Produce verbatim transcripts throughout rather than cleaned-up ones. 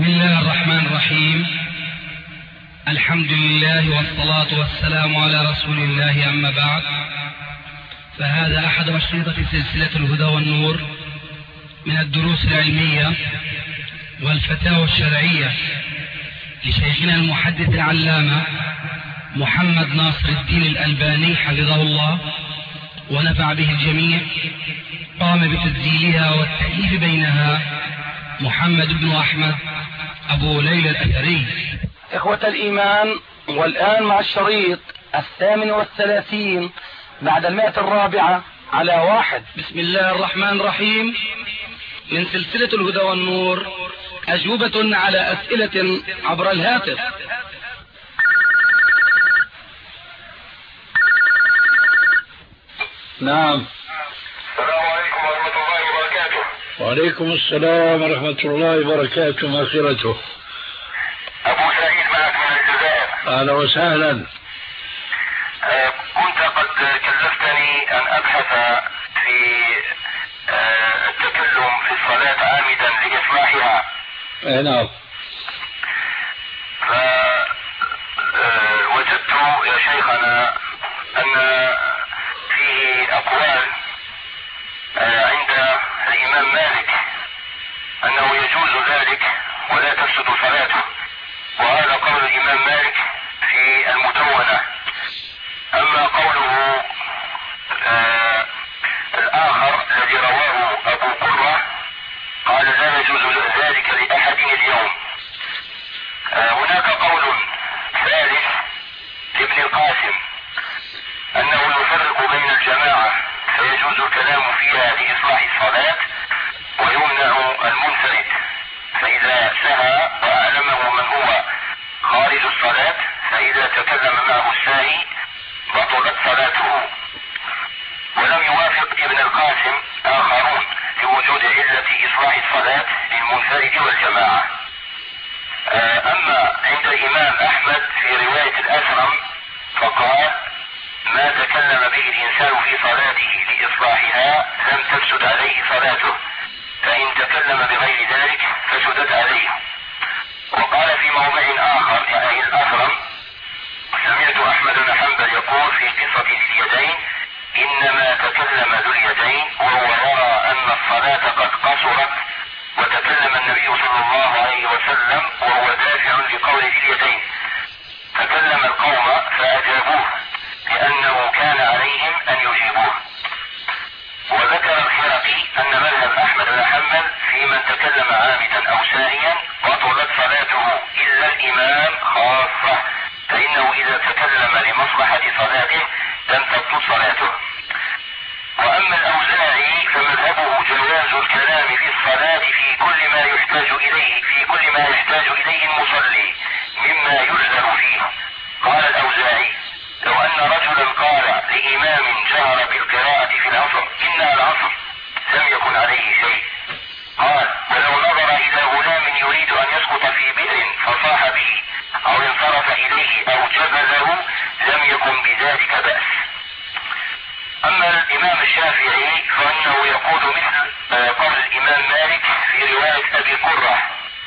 بسم الله الرحمن الرحيم. الحمد لله والصلاة والسلام على رسول الله، أما بعد، فهذا أحد أشرطة سلسلة الهدى والنور من الدروس العلمية والفتاوى الشرعية لشيخنا المحدث العلامة محمد ناصر الدين الألباني حفظه الله ونفع به الجميع. قام بتسجيلها والتأليف بينها محمد بن أحمد أبو ليلى الأثري. إخوة الإيمان، والآن مع الشريط الثامن والثلاثين بعد المائة الرابعة على واحد. بسم الله الرحمن الرحيم. من سلسلة الهدى والنور، أجوبة على أسئلة عبر الهاتف. نعم. السلام عليكم ورحمة الله وبركاته. وعليكم السلام ورحمة الله وبركاته. مغفرته. أبو سعيد معك من الجزائر. أهلا وسهلا. أه كنت قد كلفتني أن أبحث في أه التكلم في الصلاة عامدا لإصلاحها. أي نعم. فوجدت يا شيخنا أن فيه أقوال عند الإمام مالك أنه يجوز ذلك ولا تفسد صلاته، وهذا قول الإمام مالك في المدونة. أما قوله آه الآخر الذي رواه أبو قرة قال لا يجوز ذلك لأحد اليوم. آه هناك قول ثالث لابن القاسم أنه يفرق بين الجماعة فيجوز الكلام فيها لإصلاح الصلاة، ويمنع المنفرد، فإذا سهى وأعلمه من هو خارج الصلاة فإذا تكلم معه الساهي بطلت صلاته. ولم يوافق ابن القاسم آخرون لوجود علة إصلاح الصلاة للمنفرد والجماعة. أما عند الإمام أحمد في رواية الأسرم فقال ما تكلم به الإنسان في صلاته لإصلاحها لم تفسد عليه صلاته، فإن تكلم بغير ذلك فسدت عليه. وقال في موضع آخر يعني الأسرم سمعت أحمد بن حنبل يقول في قصة اليدين إنما تكلم ذو اليدين وهو يرى أن الصلاة قد قصرت، وتكلم النبي صلى الله عليه وسلم وهو دافع لقول ذي اليدين، فكلم القوم فأجابوه لأنه كان عليهم أن يجيبوه. وذكر الخرقي أن مذهب أحمد بن حنبل في من تكلم عامدا أو ساهيا بطلت صلاته إلا الإمام خاصة، فإنه إذا تكلم لمصلحة صلاته لم تبطل صلاته. وأما الأوزاعي فمذهبه جواز الكلام في الصلاة في كل ما يحتاج إليه في كل ما يحتاج إليه المصلي مما يجزم فيه. قال الأوزاعي لو أن رجلا قال لإمام جهر بالقراءة في العصر إنها العصر لم يكن عليه شيء. قال ولو نظر إلى غلام يريد أن يسقط في بئر فصاح به أو انصرف إليه أو جبله لم يكن بذلك بأس. أما الإمام الشافعي فإنه يقول مثل قول الإمام مالك في رواية أبي قرة،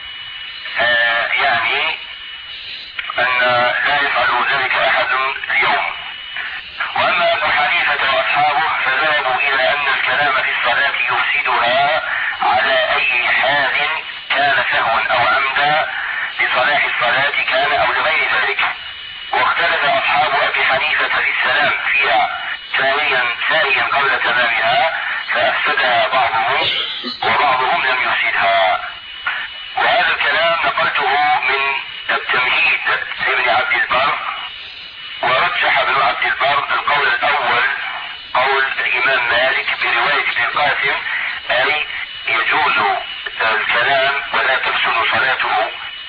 آه يعني أن لا يفعل ذلك أحد اليوم. وأما أبو حنيفة وأصحابه فذهبوا إلى أن الكلام في الصلاة يفسدها على أي حال كان سهوا أو عمدا لصلاح الصلاة كان أو لغير ذلك. واختلف أصحاب أبي حنيفة في السلام فيها ثانيا ثانيا قبل تمامها فأفسدها بعضهم وبعضهم لم يفسدها. وهذا الكلام نقلته من التمهيد لابن عبد البر، ورجح ابن عبد البر القول الأول قول الإمام مالك برواية ابن القاسم أي يجوز الكلام ولا تفسد صلاته.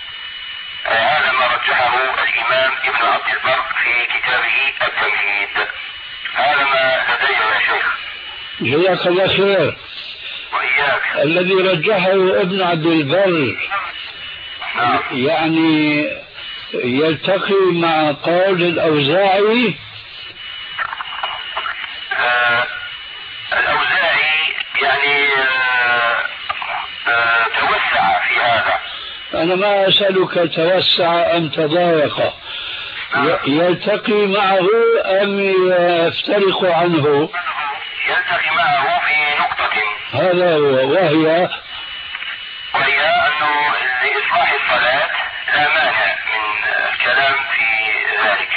هذا ما رجحه الإمام ابن عبد البر في كتابه التمهيد. هذا ما لدي يا شيخ. جزاك الله خير. وإياك. الذي رجحه ابن عبد البر نعم. يعني يلتقي مع قول الأوزاعي. آه الأوزاعي يعني آه آه توسع في هذا. أنا ما أسألك توسع أم تضايق، يلتقي معه أم يفترق عنه؟ يلتقي معه في نقطة، هذا هو، وهي وهي أنه لإصلاح الصلاة لا مانع من الكلام في ذلك.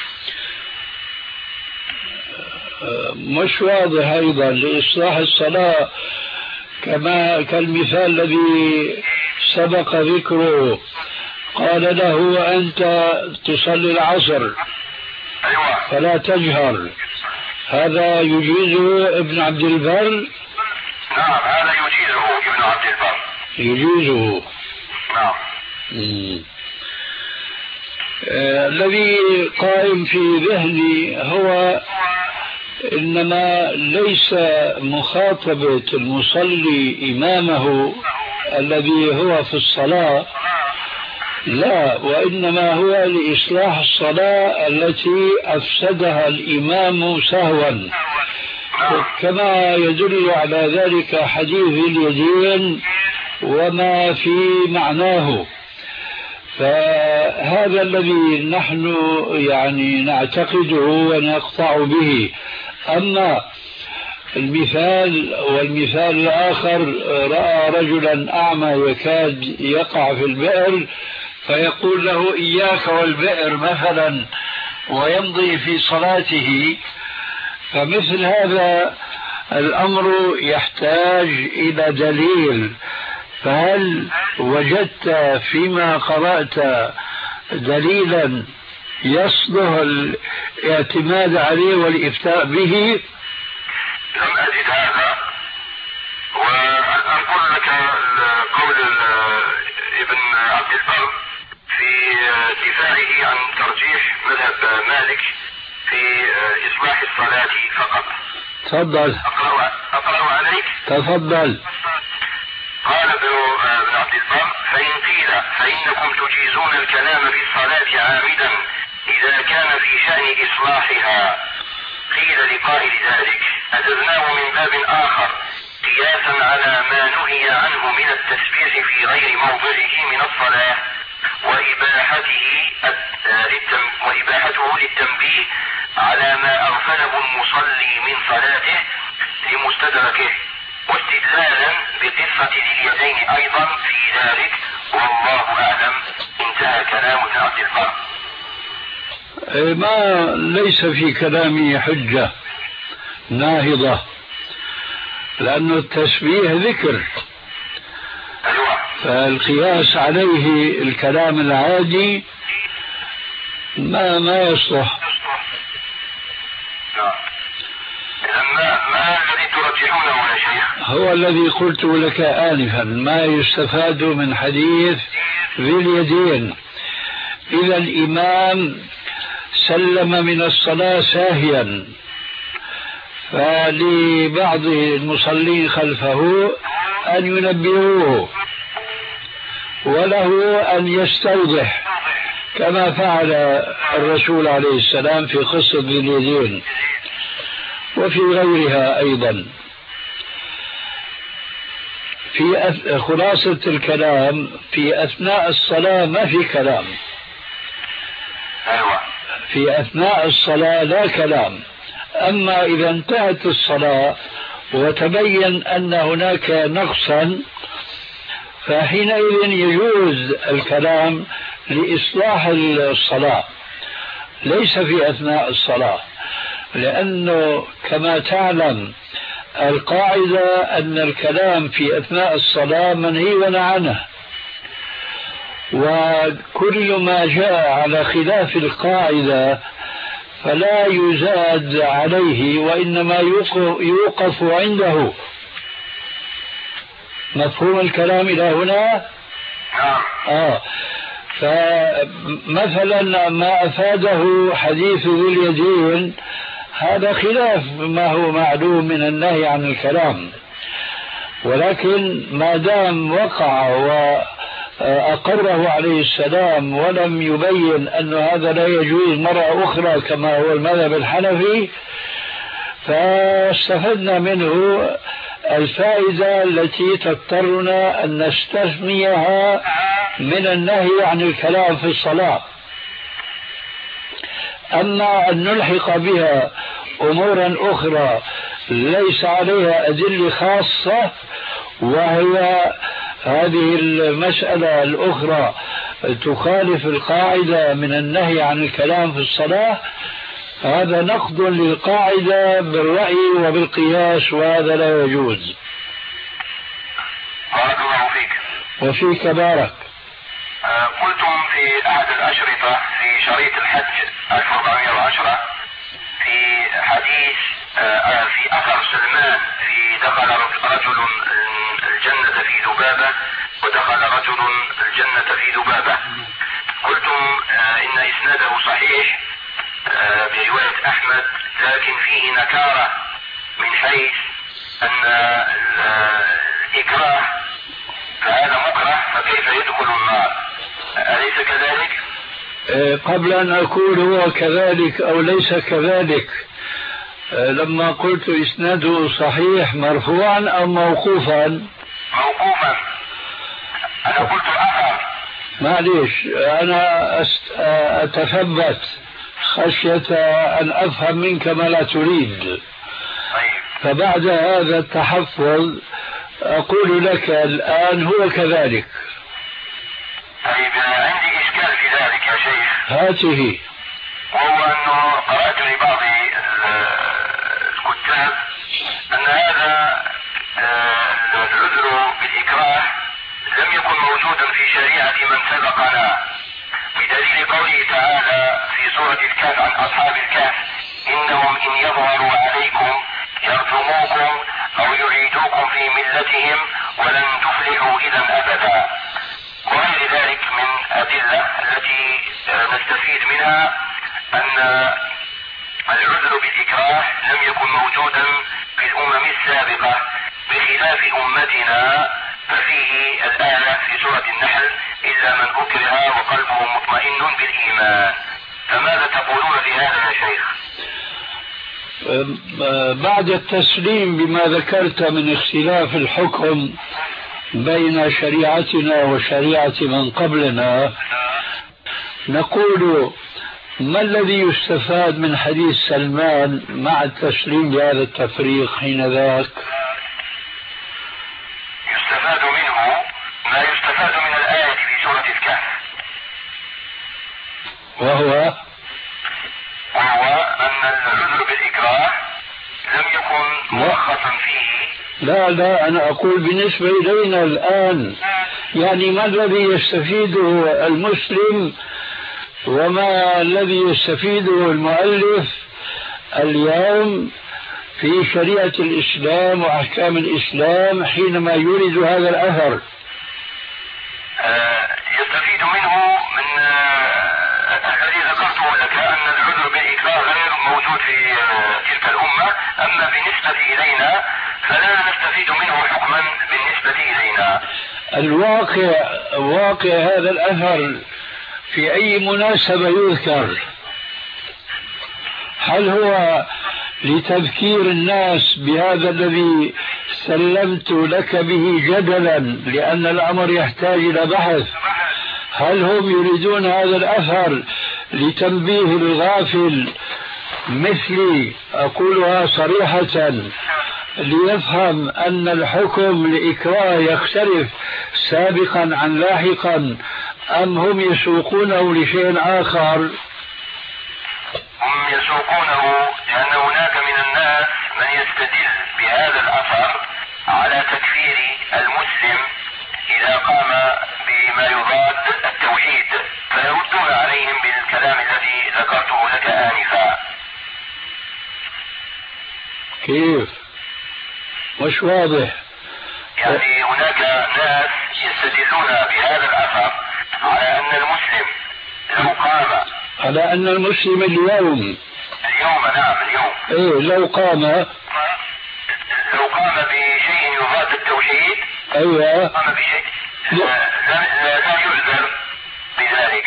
مش واضح أيضا لإصلاح الصلاة كما كالمثال الذي سبق ذكره، قال له أنت تصلي العصر فلا تجهر، هذا يجيزه ابن عبد البر؟ نعم هذا يجيزه ابن عبد البر، يجيزه. نعم. آه الذي قائم في ذهني هو إنما ليس مخاطبة المصلي إمامه الذي هو في الصلاة، لا، وإنما هو لإصلاح الصلاة التي أفسدها الإمام سهوا، كما يدل على ذلك حديث اليدين وما في معناه. فهذا الذي نحن يعني نعتقده ونقطع به. أما المثال والمثال الآخر، رأى رجلا أعمى يكاد يقع في البئر فيقول له إياك والبئر مثلا ويمضي في صلاته، فمثل هذا الأمر يحتاج إلى دليل. فهل وجدت فيما قرأت دليلا يصلح الاعتماد عليه والإفتاء به؟ لم أجد هذا، وأقول لك قول ابن عبد البر في دفاعه عن ترجيح مذهب مالك في إصلاح الصلاة فقط. تفضل. أقرأ, أقرأ عليك. تفضل. قال ابن عبد البر: فإن قيل فإنكم تجيزون الكلام في الصلاة عامدا إذا كان في شأن إصلاحها، قيل لقائل ذلك: أجزناه من باب آخر قياسا على ما نهي عنه من التسبيح في غير موضعه من الصلاة، وإباحته وإباحته للتنبيه على ما أغفله المصلي من صلاته لمستدركه، واستدلالا بقصة ذي اليدين أيضا في ذلك، والله أعلم. انتهى كلام ابن عبد البر. ما ليس في كلامي حجة ناهضة، لأن التسبيح ذكر، فالقياس عليه الكلام العادي ما ما يصلح. ما الذي ترجحونه يا شيخ؟ هو الذي قلت لك آنفا، ما يستفاد من حديث ذي اليدين. إذا الإمام سلم من الصلاة ساهيا، فلبعض المصلين خلفه أن ينبهوه، وله أن يستوضح كما فعل الرسول عليه السلام في قصة ذي اليدين وفي غيرها أيضا. في خلاصة الكلام، في أثناء الصلاة ما في كلام، في أثناء الصلاة لا كلام. أما إذا انتهت الصلاة وتبين أن هناك نقصا، فحينئذ يجوز الكلام لإصلاح الصلاة، ليس في أثناء الصلاة، لأنه كما تعلم القاعدة أن الكلام في أثناء الصلاة منهي عنه، وكل ما جاء على خلاف القاعدة فلا يزاد عليه وإنما يوقف عنده. مفهوم الكلام إلى هنا؟ آه. فمثلا ما أفاده حديث ذي اليدين هذا خلاف ما هو معلوم من النهي عن الكلام، ولكن ما دام وقع وأقره عليه السلام ولم يبين أن هذا لا يجوز مرة أخرى كما هو المذهب الحنفي، فاستفدنا منه الفائدة التي تضطرنا أن نستسميها من النهي عن الكلام في الصلاة. أما أن نلحق بها أمورا أخرى ليس عليها أدلة خاصة، وهي هذه المسألة الأخرى تخالف القاعدة من النهي عن الكلام في الصلاة، هذا نقض للقاعدة بالرأي وبالقياس، وهذا لا يجوز. بارك الله فيك. وفيك بارك. آه قلتم في أحد الأشرطة في شريط الحج ألف وأربعمائة وعشرة في حديث آه في أثر سلمان في دخل رجل الجنة في ذبابة ودخل رجل الجنة في ذبابة، قلتم آه إن إسناده صحيح آه برواية أحمد، لكن فيه نكارة من حيث أن الإكراه فهذا مكره، فكيف يدخل النار؟ أليس كذلك؟ قبل أن أقول هو كذلك أو ليس كذلك، لما قلت إسناده صحيح مرفوعا أو موقوفا؟ موقوفا. أنا قلت أثر. معليش، أنا أتثبت خشية أن أفهم منك ما لا تريد. طيب. فبعد هذا التحفظ أقول لك الآن هو كذلك. طيب عندي إشكال في ذلك يا شيخ. هاته. وهو أنه قرأت لبعض الكتاب أن هذا العذر بالإكراه لم يكن موجودا في شريعة من سبقنا، بدليل قوله تعالى في سورة الكهف عن أصحاب الكهف: إنهم إن يظهروا عليكم يرجموكم أو يعيدوكم في ملتهم ولن تفلحوا إذا أبدا، وغير ذلك من أدلة التي نستفيد منها أن العذر بالإكراه لم يكن موجودا في الأمم السابقة بخلاف أمتنا، ففيه الآية في سورة النحل: إلا من أكره وقلبه مطمئن بالإيمان. فماذا تقولون في هذا يا شيخ؟ بعد التسليم بما ذكرت من اختلاف الحكم بين شريعتنا وشريعة من قبلنا، نقول ما الذي يستفاد من حديث سلمان مع التسليم بهذا التفريق حين ذاك؟ يستفاد منه ما يستفاد من الآية في سورة الكهف، وهو وهو أن العذر بالإكراه لم يكن مرخصا فيه. لا لا أنا أقول بالنسبة إلينا الآن، يعني ما الذي يستفيده المسلم وما الذي يستفيده المؤلف اليوم في شريعة الإسلام وأحكام الإسلام حينما يورد هذا الأثر؟ يستفيد منه من الذي ذكرته لك أن العذر بالإكراه غير موجود في تلك الأمة، أما بالنسبة إلينا فلا نستفيد منه حكما بالنسبة إلينا. الواقع واقع هذا الأثر في أي مناسبة يذكر؟ هل هو لتذكير الناس بهذا الذي سلمت لك به جدلا لأن الأمر يحتاج إلى بحث؟ هل هم يريدون هذا الأثر لتنبيه الغافل مثلي أقولها صريحة ليفهم أن الحكم لإكراه يختلف سابقا عن لاحقا، أم هم يسوقونه لشيء آخر؟ هم يسوقونه لأن هناك من الناس من يستدل بهذا الأثر على تكفير المسلم إذا قام بما يضاد التوحيد، فيردون عليهم بالكلام الذي ذكرته لك آنفا. كيف؟ مش واضح. يعني هناك ناس يستدلون بهذا الأثر على أن المسلم لو قام على أن المسلم اليوم اليوم نعم اليوم إيه لو قام لو قام بشيء يضاد التوحيد، أيوة قام بشيء لا, لا, لا يعذر بذلك.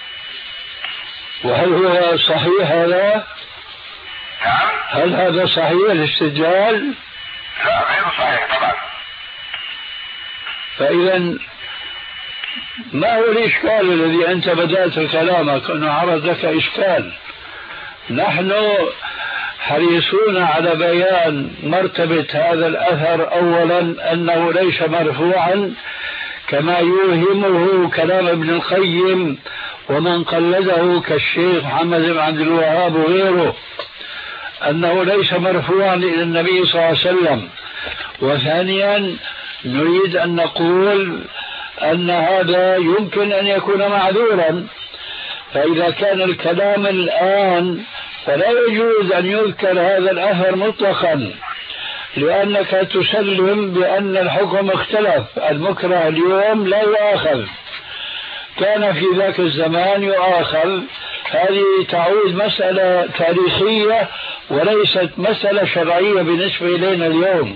وهل هو صحيح هذا؟ نعم. هل هذا صحيح الاستدلال؟ لا غير صحيح طبعا. فإذا ما هو الإشكال الذي أنت بدأت كلامك أنه عرض لك إشكال؟ نحن حريصون على بيان مرتبة هذا الأثر. أولا أنه ليس مرفوعا كما يوهمه كلام ابن القيم ومن قلده كالشيخ محمد بن عبد الوهاب وغيره، أنه ليس مرفوعا إلى النبي صلى الله عليه وسلم. وثانيا نريد أن نقول أن هذا يمكن أن يكون معذورا، فإذا كان الكلام الآن فلا يجوز أن يذكر هذا الأثر مطلقا، لأنك تسلم بأن الحكم اختلف، المكره اليوم لا يؤاخذ، كان في ذاك الزمان يؤاخذ. هذه تعود مسألة تاريخية وليست مسألة شرعية بالنسبة إلينا اليوم.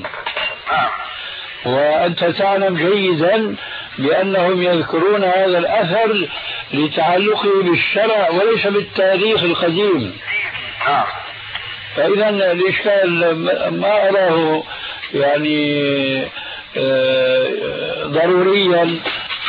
وأنت تعلم جيدا بأنهم يذكرون هذا الأثر لتعلقه بالشرع وليس بالتاريخ القديم. فإذا الإشكال ما أراه يعني ضروريا.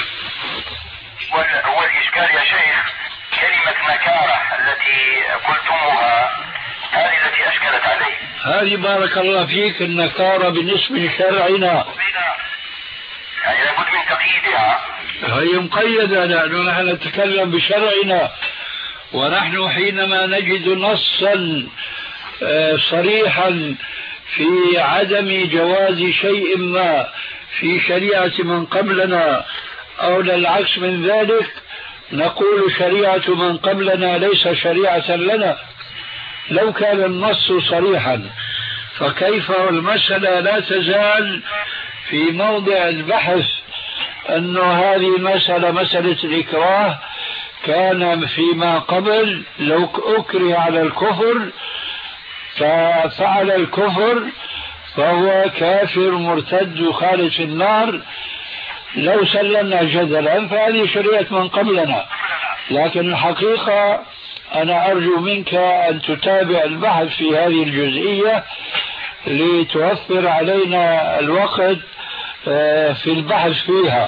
هو الإشكال يا شيخ كلمة نكارة التي قلتموها هذه التي أشكلت علي. هذه بارك الله فيك النكارة بالنسبة لشرعنا، يعني لابد من تقييدها. هي مقيدة لأنه نحن نتكلم بشرعنا، ونحن حينما نجد نصا صريحا في عدم جواز شيء ما في شريعة من قبلنا أو للعكس من ذلك نقول شريعة من قبلنا ليس شريعة لنا. لو كان النص صريحا فكيف المسألة لا تزال في موضع البحث أن هذه المسألة مسألة الإكراه كان فيما قبل لو أكره على الكفر ففعل الكفر فهو كافر مرتد خالد في النار، لو سلمنا جدلا فهذه شريعة من قبلنا. لكن الحقيقة أنا أرجو منك أن تتابع البحث في هذه الجزئية لتوفر علينا الوقت في البحث فيها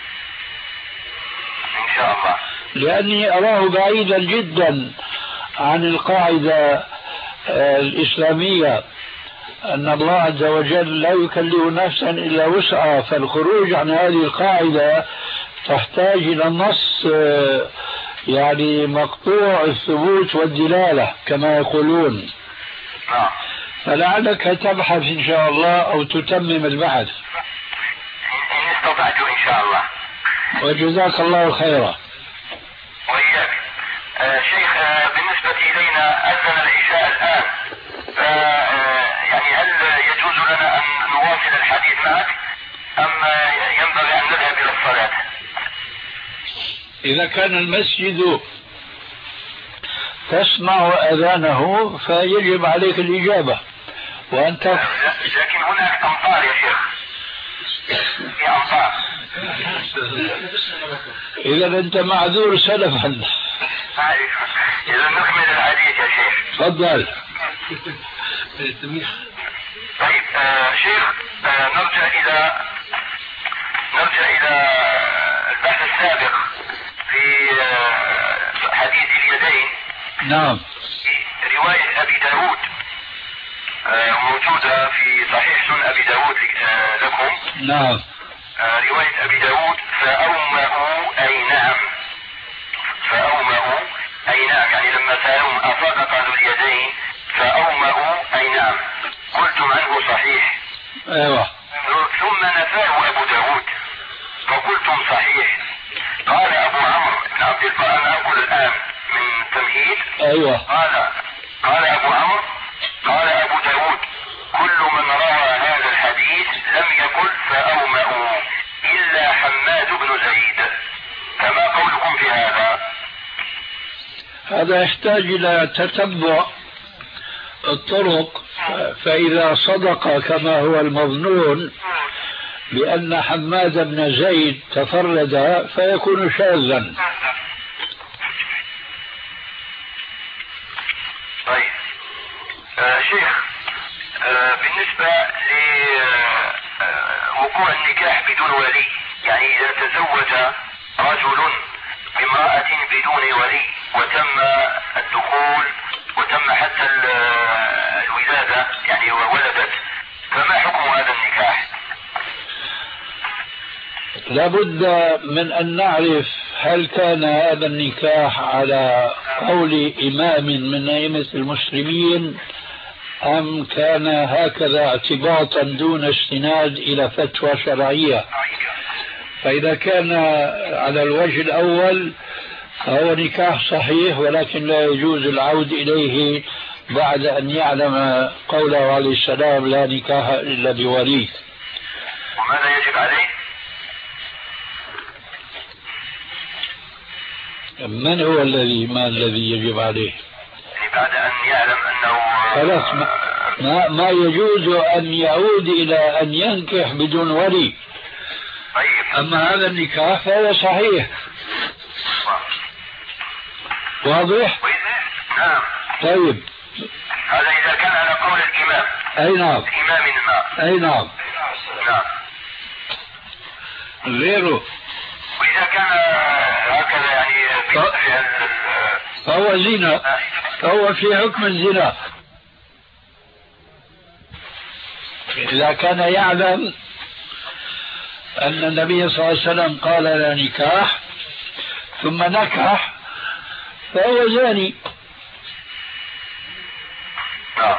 إن شاء الله، لأني أراه بعيدا جدا عن القاعدة الإسلامية أن الله عز وجل لا يكلف نفسا إلا وسعها، فالخروج عن هذه القاعدة تحتاج إلى نص يعني مقطوع الثبوت والدلالة كما يقولون. فلعلك تبحث إن شاء الله أو تتمم البحث إن استطعت إن شاء الله. وجزاك الله خيرا. وإياك. آه شيخ، آه بالنسبة إلينا أذن العشاء الآن، آه يعني هل يجوز لنا أن نواصل الحديث معك أم ينبغي أن نذهب إلى الصلاة؟ إذا كان المسجد تسمع أذانه فيجب عليك الإجابة وأنت. لكن هناك أمطار يا شيخ، في أمطار. إذا أنت معذور سلفا. إذا نكمل الحديث يا شيخ. تفضل. طيب آه شيخ، آه نرجع إلى نرجع إلى البحث السابق في آه حديث اليدين. نعم. في رواية أبي داود آه موجودة في صحيح سنن أبي داود آه لكم. نعم. آه رواية أبي داود فأومأوا أي نعم، فأومأوا أي نعم، يعني لما سألهم أصدق ذو اليدين فأومأوا أي نعم، قلتم عنه صحيح. أيوة. ثم نفاه أبو داود فقلتم صحيح. قال أبو عمرو بن عبد البر، أنا أقول الآن من تمهيد. أيوة. قال قال أبو عمرو قال أبو داود كل من روى هذا الحديث لم يقل فأومأوا إلا حماد بن زيد، فما قولكم في هذا؟ هذا يحتاج إلى تتبع الطرق، فإذا صدق كما هو المظنون بأن حماد بن زيد تفرد فيكون شاذا. طيب آه شيخ، آه بالنسبة لوقوع النكاح بدون ولي، يعني إذا تزوج رجل بامرأة بدون ولي وتم الدخول وتم حتى الولادة يعني وولدت، فما حكم هذا النكاح؟ لابد من أن نعرف هل كان هذا النكاح على قول إمام من أئمة المسلمين أم كان هكذا اعتباطا دون استناد إلى فتوى شرعية. فإذا كان على الوجه الأول فهو نكاح صحيح، ولكن لا يجوز العود إليه بعد أن يعلم قوله عليه السلام لا نكاح إلا بولي. وماذا يجب عليه؟ من هو الذي ما الذي يجب عليه؟ يعني بعد أن يعلم أنه خلاص ما, ما يجوز أن يعود إلى أن ينكح بدون ولي. طيب. أما هذا النكاح فهو صحيح. واضح؟ نعم. طيب. هذا إذا كان على قول الإمام. أي نعم. إمام ما. أي نعم. نعم. غيره. وإذا كان هكذا يعني فهو زنا، فهو في حكم الزنا. إذا كان يعلم أن النبي صلى الله عليه وسلم قال لا نكاح ثم نكح فهو زاني. نعم.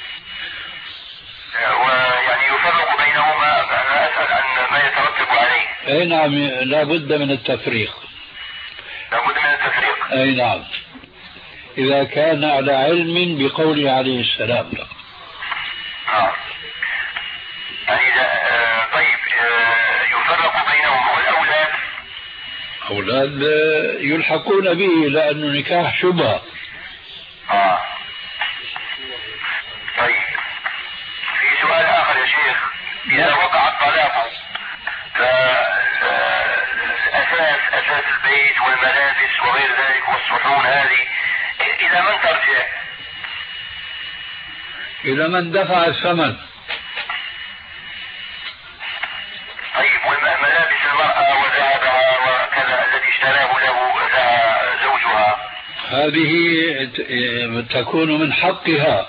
ويعني يفرق بينهما. أنا أسأل عن ما يترتب عليه. أي نعم، لا بد من التفريق. لا بد من التفريق. أي نعم، إذا كان على علم بقوله عليه السلام. نعم. يعني آه طيب آه يفرق بينهم والأولاد. أولاد يلحقون به لأنه نكاح شبهة. آه. طيب في سؤال آخر يا شيخ. إذا وقع الطلاق فالأساس أساس البيت والملابس وغير ذلك والصحون هذه إلى من ترجع؟ إلى من دفع الثمن. طيب والملابس المرأة وذهبها وكذا الذي اشتراه له زوجها هذه تكون من حقها.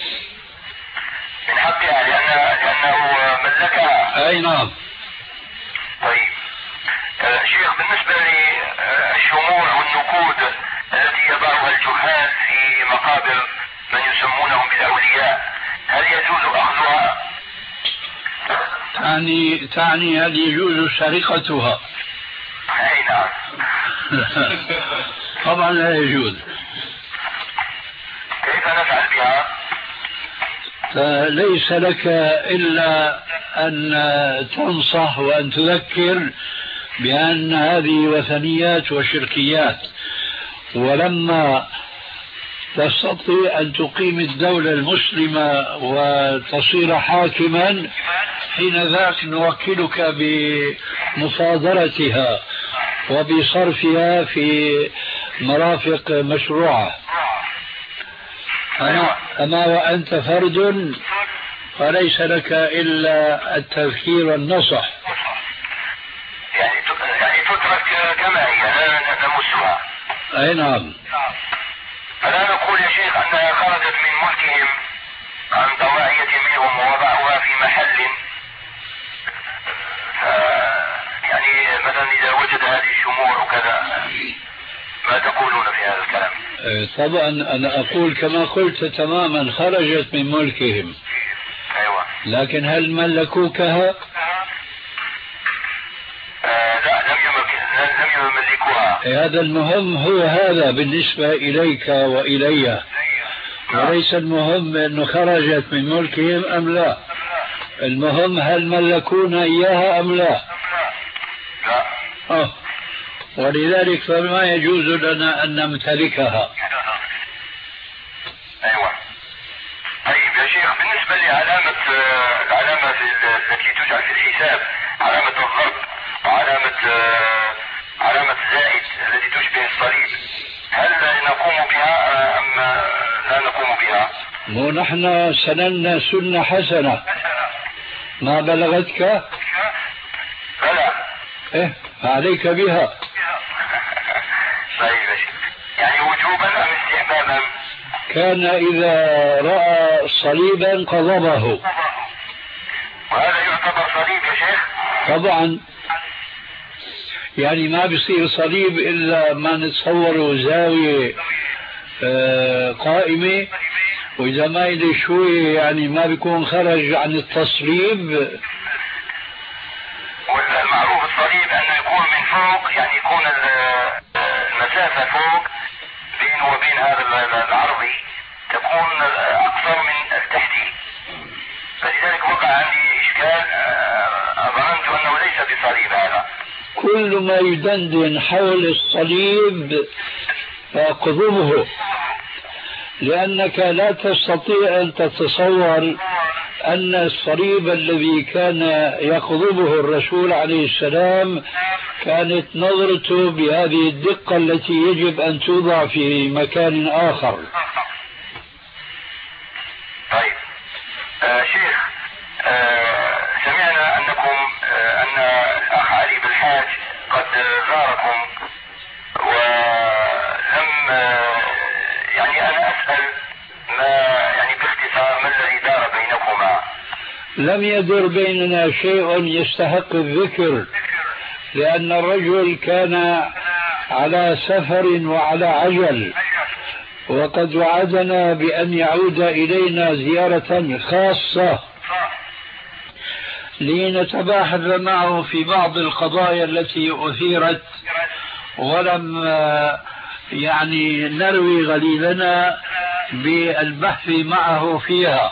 من حقها لأن لأنه ملكها. أي نعم. طيب آه شيخ، بالنسبة للشموع والنقود التي يضعها الجهال في مقابر من يسمونهم بالأولياء، هل يجوز أخذها؟ تعني تعني هل يجوز سرقتها؟ أي نعم. طبعا لا يجوز. كيف نفعل بها؟ فليس لك إلا أن تنصح وأن تذكر بأن هذه وثنيات وشركيات، ولما تستطيع أن تقيم الدولة المسلمة وتصير حاكما حين ذاك نوكلك بمصادرتها وبصرفها في مرافق مشروعة. أما وأنت فرد فليس لك إلا التذكير والنصح. يعني يعني تترك كما هي لا نمسها. أي نعم. فلا نقول يا شيخ أنها خرجت من ملكهم عن طواعية منهم ووضعوها في محل، يعني مثلا إذا وجد هذه الشموع وكذا، ما تقولون في هذا الكلام؟ طبعا أنا أقول كما قلت تماما، خرجت من ملكهم. أيوة. لكن هل ملكوكها؟ آه لا، لم لم يملكوها. هذا المهم هو هذا بالنسبة إليك وإلي، وليس المهم أنه خرجت من ملكهم أم لا. المهم هل ملكونا إياها أم لا. لا. أه. ولذلك فما يجوز لنا أن نمتلكها. أيوة. طيب يا شيخ، بالنسبة لعلامة العلامة التي تجعل في الحساب، علامة الضرب وعلامة علامة الزائد التي تشبه الصليب، هل نقوم بها أم لا نقوم بها؟ مو نحن سننا سنة حسنة ما بلغتك؟ بلى. إيه عليك بها. طيب يا شيخ، يعني وجوبا ام استحبابا؟ كان إذا رأى صليبا قضبه. وهذا يعتبر صليب يا شيخ؟ طبعا، يعني ما بيصير صليب إلا ما نتصوره زاوية قائمة، وإذا ما يدري شوي يعني ما بيكون خرج عن التصليب. والمعروف الصليب أنه يكون من فوق، يعني يكون المسافة فوق بينه وبين هذا العرضي تكون أكثر من التحتي، فلذلك وقع عندي إشكال، ظننت أنه ليس بصليب هذا. كل ما يدندن حول الصليب فاقضبه، لأنك لا تستطيع أن تتصور أن الصليب الذي كان يقضبه الرسول عليه السلام كانت نظرته بهذه الدقة التي يجب أن توضع في مكان آخر. طيب آه شيخ، آه سمعنا أنكم آه أن الأخ علي بالحاج قد زاركم، ولم آه يعني أنا أسأل ما يعني باختصار ما الذي دار بينكما؟ لم يدر بيننا شيء يستحق الذكر، لأن الرجل كان على سفر وعلى عجل، وقد وعدنا بأن يعود إلينا زيارة خاصة لنتباحث معه في بعض القضايا التي أثيرت ولم يعني نروي غليلنا بالبحث معه فيها.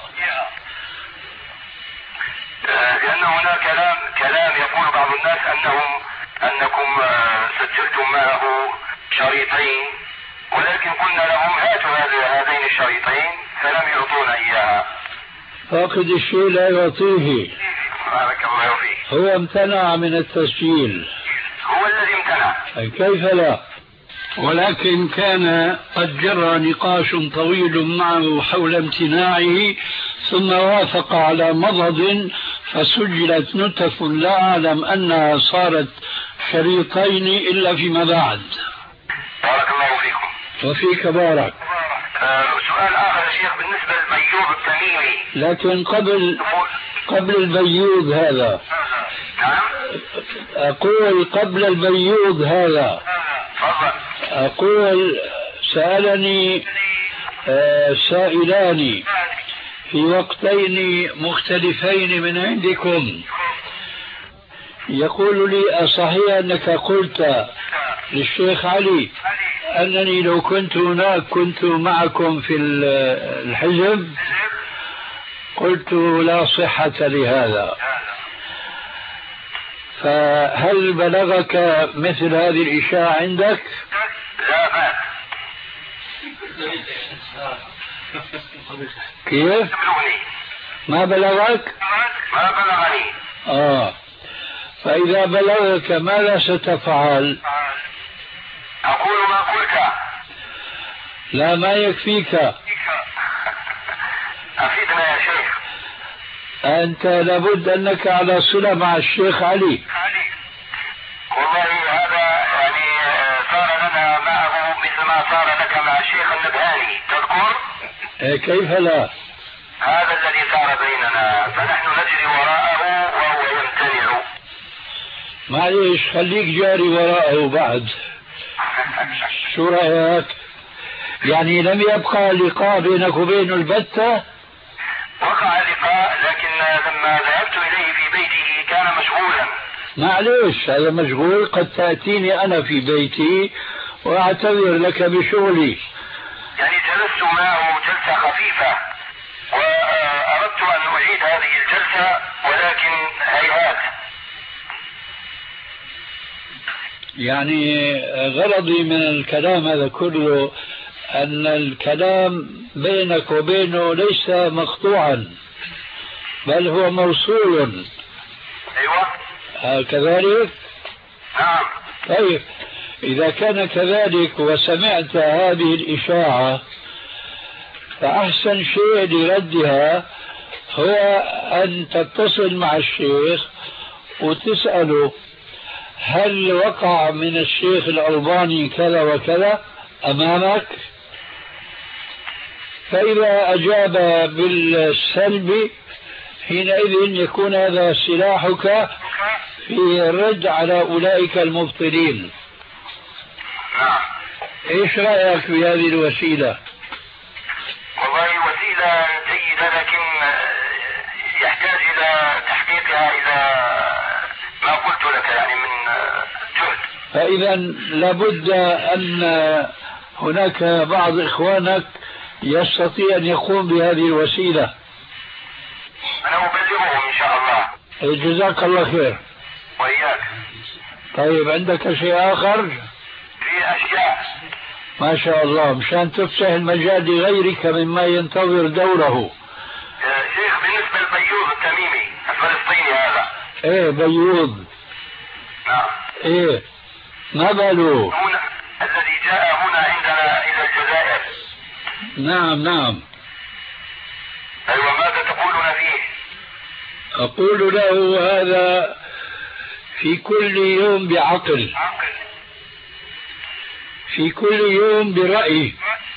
لأن هناك كلام كلام يقول بعض الناس أنهم أنكم سجلتم معه شريطين، ولكن قلنا لهم هاتوا هذين الشريطين فلم يعطونا إياها. فاقد الشيء لا يعطيه. بارك الله فيك. هو امتنع من التسجيل. هو الذي امتنع. أي كيف لا؟ ولكن كان قد جرى نقاش طويل معه حول امتناعه، ثم وافق على مضض فسجلت نتف لا أعلم أنها صارت شريطين إلا فيما بعد. بارك الله فيكم. وفيك بارك. آه سؤال آخر يا شيخ بالنسبة للبيوض التميمي. لكن قبل قبل البيوض هذا. نعم. أقول قبل البيوض هذا. تفضل. أقول سألني سائلان في وقتين مختلفين من عندكم، يقول لي أصحيح أنك قلت للشيخ علي أنني لو كنت هناك كنت معكم في الحزب؟ قلت لا صحة لهذا. فهل بلغك مثل هذه الإشاعة عندك؟ لا ما. كيف؟ ما بلغك؟ ما بلغني. آه فإذا بلغك ماذا ستفعل؟ أقول ما قلت. لا ما يكفيك. أفيدنا يا شيخ. أنت لابد أنك على صلة مع الشيخ علي. والله هذا يعني صار لنا معه مثل ما صار لك مع الشيخ النبهاني، تذكر؟ إيه كيف لا؟ هذا الذي صار بيننا، فنحن نجري وراءه وهو يمتنع. معليش خليك جاري وراءه بعد. شو رأيك؟ يعني لم يبقى لقاء بينك وبينه البتة؟ وقع لقاء، لكن لما ذهبت إليه في بيته كان مشغولا. معليش هذا مشغول، قد تأتيني أنا في بيتي وأعتذر لك بشغلي. يعني جلست معه جلسة خفيفة وأردت أن أعيد هذه الجلسة، ولكن هيهات. يعني غرضي من الكلام هذا كله أن الكلام بينك وبينه ليس مقطوعا، بل هو موصول. أيوة. كذلك؟ نعم. طيب إذا كان كذلك وسمعت هذه الإشاعة فأحسن شيء لردها هو أن تتصل مع الشيخ وتسأله هل وقع من الشيخ الألباني كذا وكذا أمامك؟ فإذا أجاب بالسلب حينئذ يكون هذا سلاحك في الرد على أولئك المبطلين. نعم. إيش رأيك في هذه الوسيلة؟ والله وسيلة جيدة، لكن يحتاج إلى تحقيقها إلى ما قلت لك يعني من جهد. فإذا لابد أن هناك بعض إخوانك يستطيع أن يقوم بهذه الوسيلة. أنا أبلغهم إن شاء الله. جزاك الله خير. وإياك. طيب عندك شيء آخر؟ في أشياء. ما شاء الله، مشان تفتح المجال لغيرك مما ينتظر دوره. شيخ بالنسبة لبيوض التميمي الفلسطيني هذا. ايه بيوض. نعم. ايه ما باله؟ هنا الذي جاء هنا عندنا إلى الجزائر. نعم نعم. أيوة، ماذا تقولون فيه؟ أقول له هذا في كل يوم بعقل، عقل. في كل يوم برأي.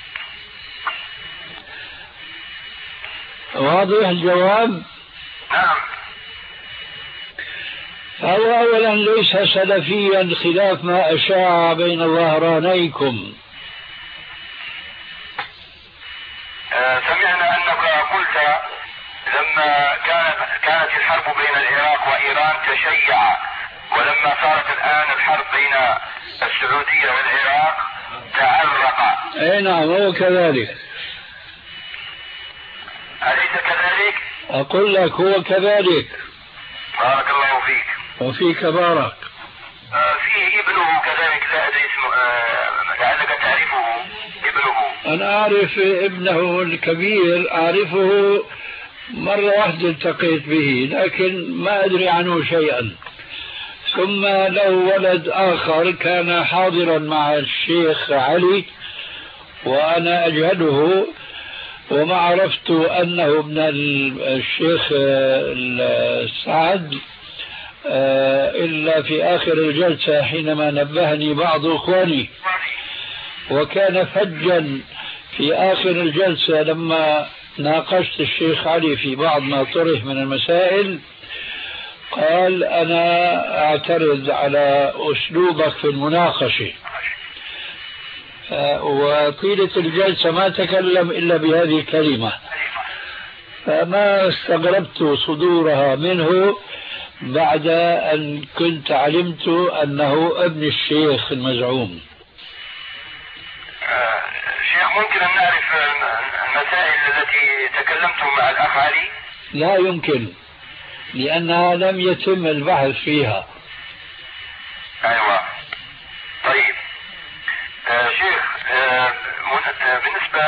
واضح الجواب؟ نعم. فهو أولا ليس سلفيا خلاف ما أشاع بين ظهرانيكم. آه سمعنا أنك قلت لما كانت كانت الحرب بين العراق وإيران تشيع، ولما صارت الآن الحرب بين السعودية والعراق تعرق. اي نعم هو كذلك. أليس كذلك؟ أقول لك هو كذلك. بارك الله فيك. وفيك بارك. آه فيه ابنه كذلك، لا أدري اسمه، آه لعلك تعرفه ابنه. أنا أعرف ابنه الكبير، أعرفه مرة واحدة التقيت به، لكن ما أدري عنه شيئا. ثم له ولد آخر كان حاضرا مع الشيخ علي وأنا أجهله، وما عرفت أنه ابن الشيخ سعد إلا في آخر الجلسة حينما نبهني بعض إخواني. وكان فجا في آخر الجلسة لما ناقشت الشيخ علي في بعض ما طرح من المسائل، قال أنا أعترض على أسلوبك في المناقشة. وطيلة الجلسة ما تكلم إلا بهذه الكلمة، فما استغربت صدورها منه بعد أن كنت علمت أنه ابن الشيخ المزعوم. آه شيخ، ممكن أن نعرف المسائل التي تكلمتم مع الأخ علي؟ لا يمكن، لأنها لم يتم البحث فيها. أيوة. طيب آه شيخ، آه بالنسبة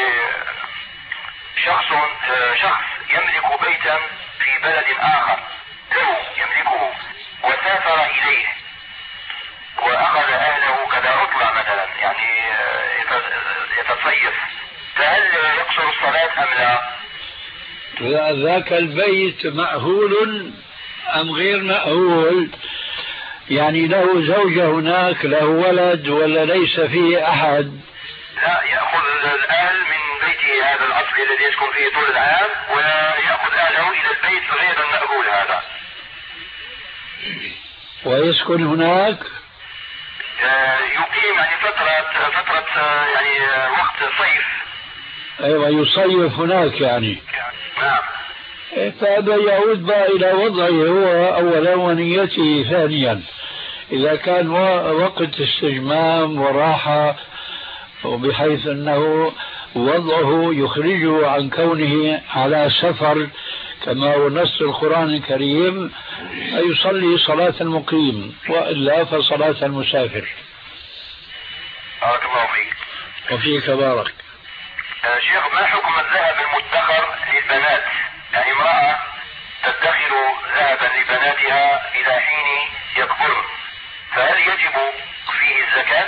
لشخص آه شخص يملك بيتا في بلد آخر له يملكه وسافر إليه وأخذ أهله كذا عطلة مثلا، يعني آه يتصيف، فهل يقصر الصلاة أم لا؟ ذاك البيت مأهول أم غير مأهول؟ يعني له زوجة هناك، له ولد، ولا ليس فيه أحد؟ لا، يأخذ الأهل من بيته هذا الأصلي الذي يسكن فيه طول العام، ويأخذ أهله إلى البيت غير المأهول هذا. ويسكن هناك؟ يقيم يعني فترة فترة يعني وقت صيف. أيوة يصيف هناك يعني. نعم. فهذا يعود بقى إلى وضعه هو أولا ونيته ثانيا. إذا كان وقت استجمام وراحة وبحيث أنه وضعه يخرجه عن كونه على سفر كما هو نص القرآن الكريم، فيصلي صلاة المقيم، وإلا فصلاة المسافر. بارك الله فيك. وفيك بارك. آه شيخ، ما حكم الذهب المدخر للبنات؟ يعني امرأة تدخر ذهبا لبناتها إلى حين يكبرن، فهل يجب فيه الزكاة؟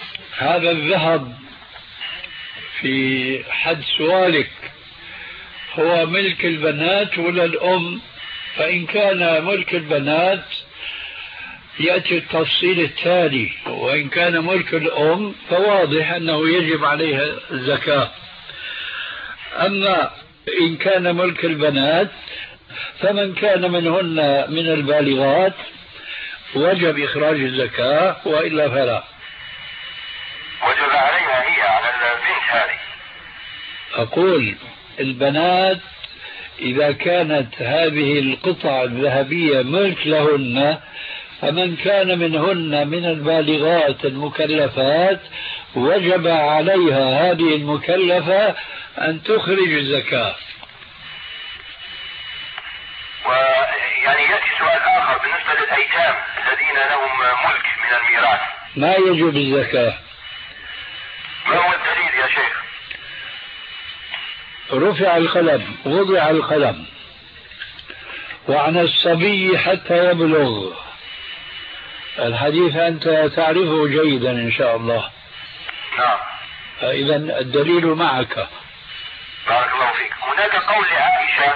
هذا الذهب في حد سؤالك هو ملك البنات ولا الأم؟ فإن كان ملك البنات يأتي التفصيل التالي، وإن كان ملك الأم فواضح أنه يجب عليها الزكاة. أما إن كان ملك البنات فمن كان منهن من البالغات وجب إخراج الزكاة، وإلا فلا. وجب عليها هي على البنت هذه. أقول البنات إذا كانت هذه القطع الذهبية ملك لهن، فمن كان منهن من البالغات المكلفات وجب عليها هذه المكلفة أن تخرج الزكاة. ويعني يأتي سؤال آخر بالنسبة للأيتام الذين لهم ملك من الميراث، ما يجب الزكاة؟ ما هو الدليل يا شيخ؟ رفع القلم، وضع القلم، وعن الصبي حتى يبلغ. الحديث أنت تعرفه جيدا إن شاء الله. نعم. إذا الدليل معك. بارك الله فيك. هناك قول لعائشة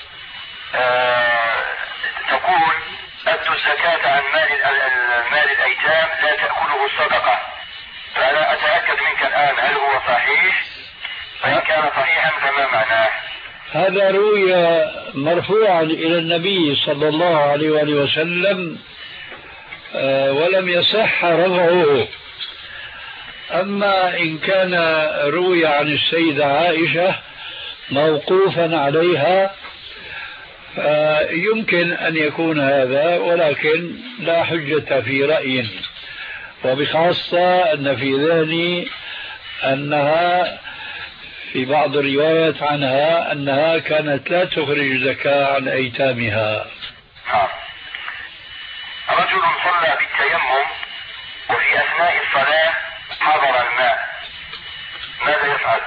آه تقول أدوا الزكاة عن مال المال الأيتام لا تأكله الصدقة، فأنا أتأكد منك الآن هل هو صحيح؟ فإن كان صحيحا فما معناه؟ هذا روي مرفوعا إلى النبي صلى الله عليه وآله وسلم آه ولم يصح رفعه. أما إن كان روي عن السيدة عائشة موقوفا عليها فيمكن أن يكون هذا، ولكن لا حجة في رأي، وبخاصة أن في ذهني أنها في بعض الروايات عنها أنها كانت لا تخرج زكاة عن أيتامها. نعم. رجل صلى بالتيمم وفي أثناء الصلاة حضر الماء، ماذا يفعل؟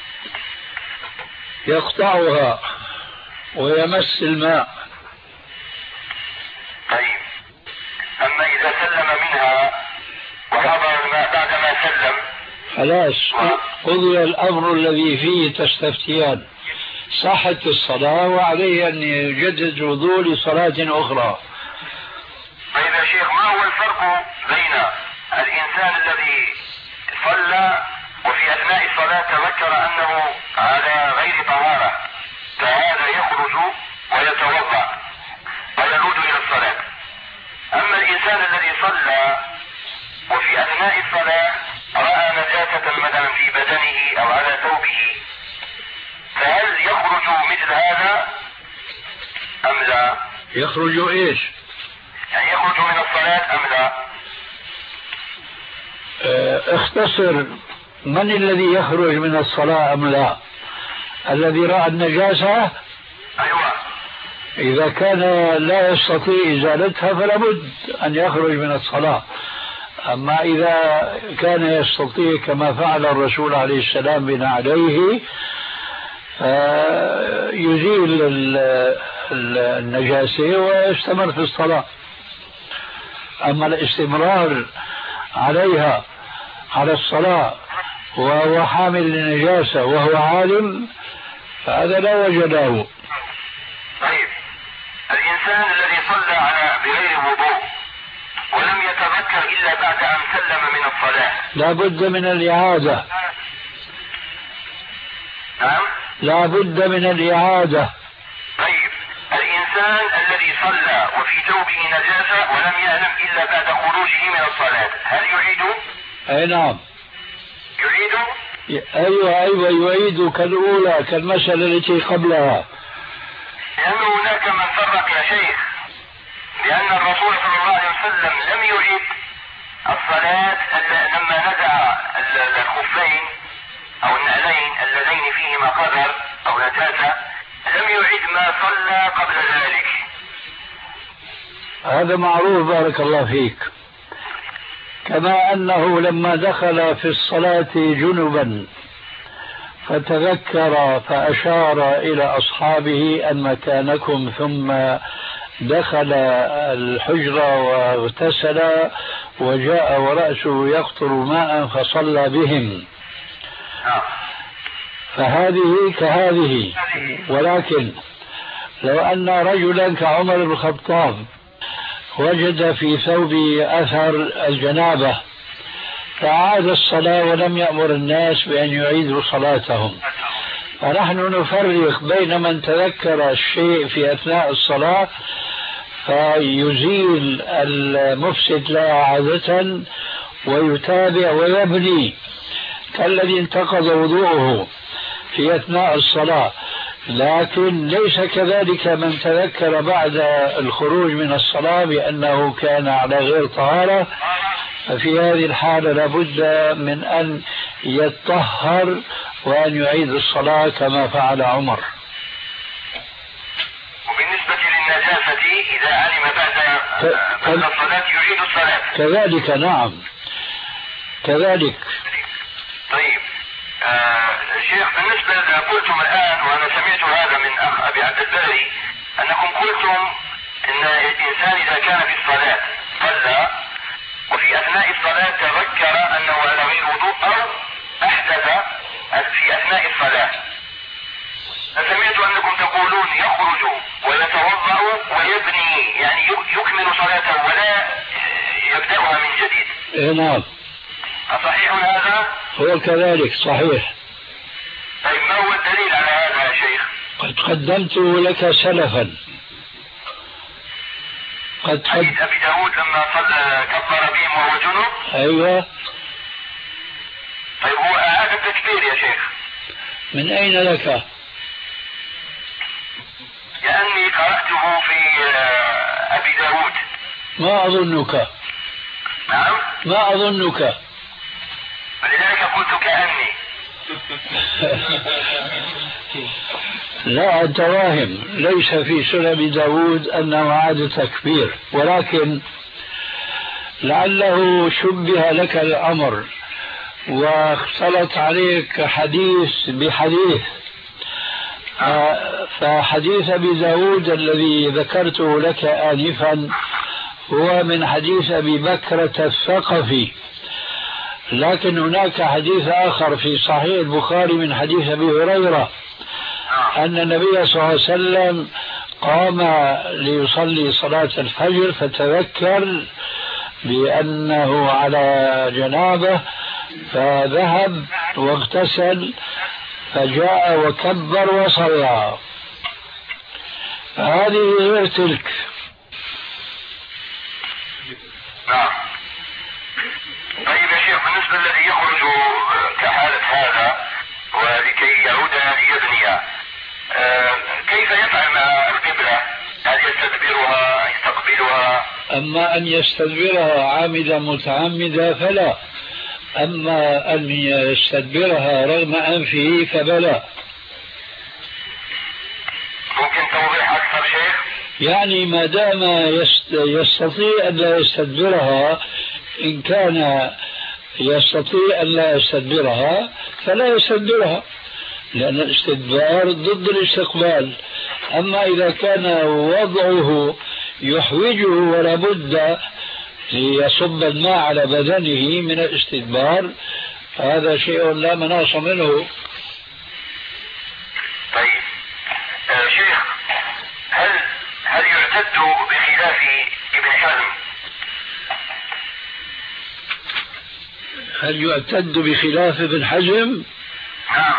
يقطعها ويمس الماء. طيب، أما إذا سلم منها وحضر الماء بعدما سلم خلاص قضي الأمر الذي فيه تستفتيان، صحت الصلاة وعليه أن يجدد وضوء لصلاة أخرى. طيب يا شيخ، ما هو الفرق بين الإنسان الذي صلى وفي أثناء الصلاة تذكر أنه على غير طهارة، فهذا يخرج ويتوضأ ويعود إلى الصلاة، أما الإنسان الذي صلى وفي أثناء الصلاة رأى نجاسة مثلا في بدنه أو على ثوبه، فهل يخرج مثل هذا أم لا؟ يخرج إيش؟ يعني يخرج من الصلاة أم لا؟ اختصر، من الذي يخرج من الصلاة أم لا؟ الذي رأى النجاسة؟ أيوة. إذا كان لا يستطيع إزالتها فلا بد أن يخرج من الصلاة. أما إذا كان يستطيع كما فعل الرسول عليه السلام بنا عليه يزيل النجاسة ويستمر في الصلاة. أما الاستمرار عليها على الصلاة وهو حامل للنجاسة وهو عالم فهذا لا وجه له. طيب، الإنسان الذي صلى على بغير وضوء ولم يتذكر إلا بعد أن سلم من الصلاة لا بد من الإعادة. نعم؟ لا بد من الإعادة. طيب، الإنسان الذي صلى وفي ثوبه نجاسة ولم يعلم إلا بعد خروجه من الصلاة هل يعيده؟ أي نعم يعيده؟ أيوة أيوة يعيد كالأولى كالمسألة التي قبلها. لأن هناك من فرق يا شيخ، لأن الرسول صلى الله عليه وسلم لم يعيد الصلاة لما نزع الخفين أو النعلين اللذين فيهما قدر أو نجاسة، لم يعيد ما صلى قبل ذلك. هذا معروف بارك الله فيك. كما أنه لما دخل في الصلاة جنبا فتذكر فأشار إلى أصحابه أن مكانكم، ثم دخل الحجرة واغتسل وجاء ورأسه يقطر ماء فصلى بهم. فهذه كهذه. ولكن لو أن رجلا كعمر بن الخطاب وجد في ثوب أثر الجنابة فعاد الصلاة ولم يأمر الناس بأن يعيدوا صلاتهم، فنحن نفرق بين من تذكر الشيء في أثناء الصلاة فيزيل المفسد لا عادة ويتابع ويبني كالذي انتقض وضوءه في أثناء الصلاة، لكن ليس كذلك من تذكر بعد الخروج من الصلاة بأنه كان على غير طهارة، ففي هذه الحالة لابد من أن يتطهر وأن يعيد الصلاة كما فعل عمر. وبالنسبة للنجاسة إذا علم بعد بعد الصلاة يعيد الصلاة كذلك. نعم كذلك. طيب آه شيخ، بالنسبة قلتم الآن وأنا سمعت هذا من أخ أبي عبد الباري أنكم قلتم أن الإنسان إذا كان في الصلاة صلى وفي أثناء الصلاة تذكر أنه على غير وضوء أو أحدث في أثناء الصلاة، فسمعت أنكم تقولون يخرج ويتوضأ ويبني، يعني يكمل صلاته ولا يبدأها من جديد. إيه نعم. أصحيح هذا؟ هو كذلك صحيح. طيب ما هو الدليل على هذا يا شيخ؟ قد قدمت لك سلفا. قد حديث أبي داود لما صلى كبر بهم وهو جنوب. أيوة. طيب هو أعاد التكبير يا شيخ؟ من أين لك؟ لأني قرأته في أبي داود. ما أظنك. نعم. ما أظنك. ولذلك قلت كأني. لا أنت واهم، ليس في سنن داود أنه عاد تكبير، ولكن لعله شبه لك الأمر واختلط عليك حديث بحديث. فحديث أبي داود الذي ذكرته لك آنفا هو من حديث أبي بكرة الثقفي، لكن هناك حديث آخر في صحيح البخاري من حديث أبي هريرة أن النبي صلى الله عليه وسلم قام ليصلي صلاة الفجر فتذكر بأنه على جنابه فذهب واغتسل فجاء وكبر وصلى، فهذه غير تلك. نعم. طيب يا شيخ، بالنسبة الذي يخرج كحالة هذا ولكي يعود ليبني آه كيف يفعل مع القبلة؟ هل يستدبرها يستقبلها؟ أما أن يستدبرها عامدا متعمدا فلا، أما أن يستدبرها رغم أنفه فبلا. ممكن توضيح أكثر شيخ؟ يعني ما دام يستطيع أن لا يستدبرها، إن كان يستطيع أن لا يستدبرها فلا يستدبرها، لأن الاستدبار ضد الاستقبال. أما إذا كان وضعه يحوجه ولا بد ليصب الماء على بدنه من الاستدبار هذا شيء لا مناص منه. طيب آه شيخ، هل هل يعتد بخلاف ابن حزم؟ هل يعتد بخلاف ابن حزم؟ نعم.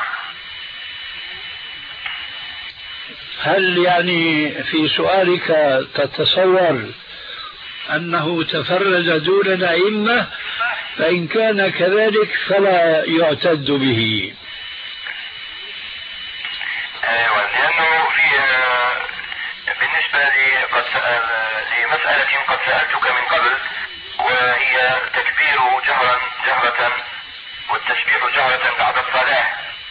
هل يعني في سؤالك تتصور أنه تفرد دون الأئمة؟ فإن كان كذلك فلا يعتد به. أيوة، لأنه في بالنسبة لمسألة قد سألتك من قبل وهي تكبير جهرا جهرة والتسبيح جهرة بعد الصلاة.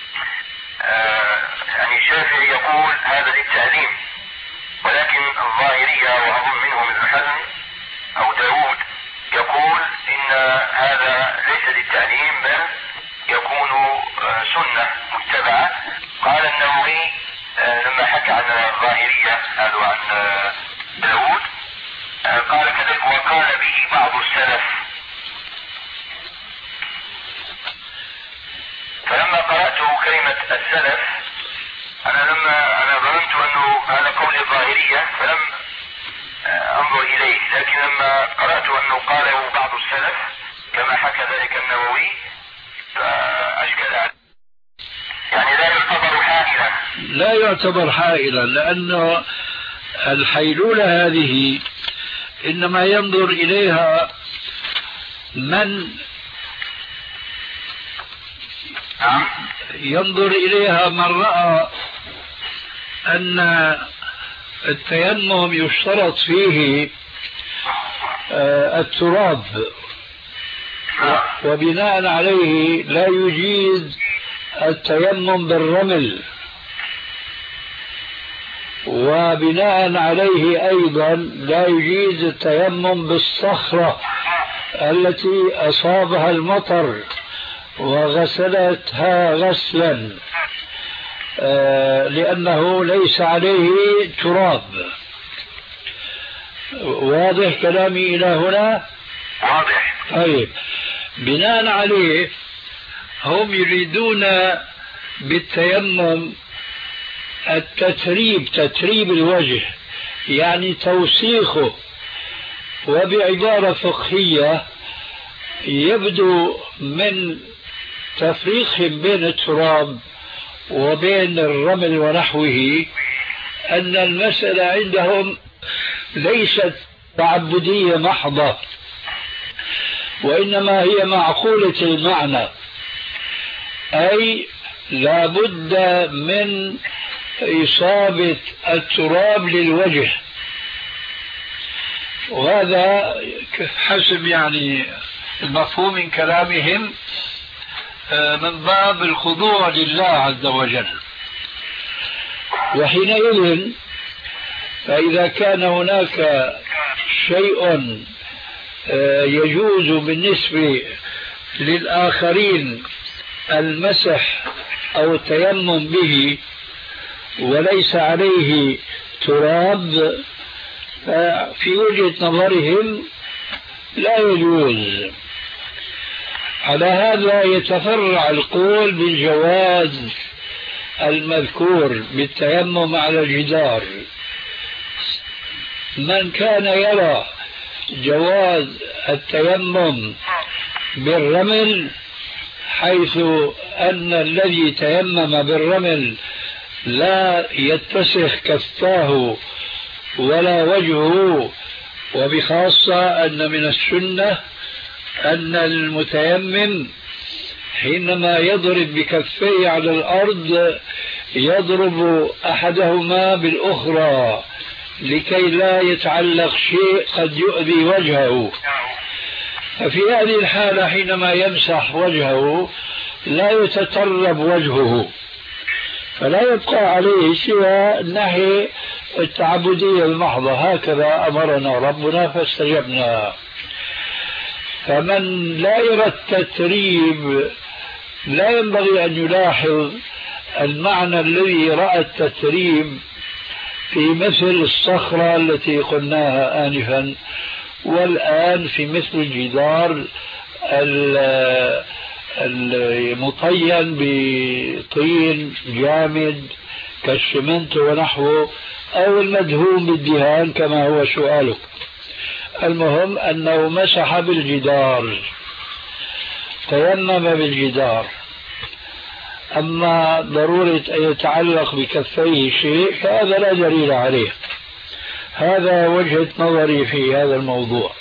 يعني الشافعي يقول هذا للتعليم، ولكن الظاهرية وأظن منهم ابن حزم أو داود يقول إن هذا ليس للتعليم بل يكون سنة متبعة. قال النووي لما حكى عن الظاهرية قالوا عن داود قال كذلك وقال به بعض السلف. فلما لما قرأت كلمة السلف أنا لما أنا ظننت أنه هذا قول الظاهرية فلم أنظر إليه، لكن لما قرأت أنه قاله بعض السلف كما حكى ذلك النووي فأشكل عليه. يعني لا يعتبر حائلا. لا يعتبر حائلا، لأنه الحيلولة هذه إنما ينظر إليها من ينظر إليها من رأى أن التيمم يشترط فيه التراب، وبناء عليه لا يجيز التيمم بالرمل، وبناء عليه أيضا لا يجيز التيمم بالصخرة التي أصابها المطر وغسلتها غسلا لأنه ليس عليه تراب. واضح كلامي إلى هنا؟ واضح. طيب، بناء عليه هم يريدون بالتيمم التتريب، تتريب الوجه، يعني توسيخه، وبعبارة فقهية يبدو من تفريقهم بين التراب وبين الرمل ونحوه أن المسألة عندهم ليست تعبدية محضة، وإنما هي معقولة المعنى، أي لا بد من إصابة التراب للوجه، وهذا حسب يعني المفهوم من كلامهم من باب الخضوع لله عز وجل. وحينئذ فإذا كان هناك شيء يجوز بالنسبة للآخرين المسح أو التيمم به وليس عليه تراب، ففي وجهة نظرهم لا يجوز. على هذا يتفرع القول بالجواز المذكور بالتيمم على الجدار. من كان يرى جواز التيمم بالرمل، حيث أن الذي تيمم بالرمل لا يتسخ كفاه ولا وجهه، وبخاصة أن من السنة أن المتيمم حينما يضرب بكفيه على الأرض يضرب أحدهما بالأخرى لكي لا يتعلق شيء قد يؤذي وجهه. ففي هذه الحالة حينما يمسح وجهه لا يتطرب وجهه، فلا يبقى عليه سوى الناحية التعبدية المحضة. هكذا أمرنا ربنا فاستجبنا. فمن لا يرى التتريب لا ينبغي أن يلاحظ المعنى الذي رأى التتريب في مثل الصخرة التي قلناها آنفا، والآن في مثل الجدار المطين بطين جامد كالشمنت ونحوه، أو المدهون بالدهان كما هو سؤالك. المهم أنه مسح بالجدار، تيمم بالجدار. أما ضرورة أن يتعلق بكفيه شيء فهذا لا دليل عليه. هذا وجهة نظري في هذا الموضوع.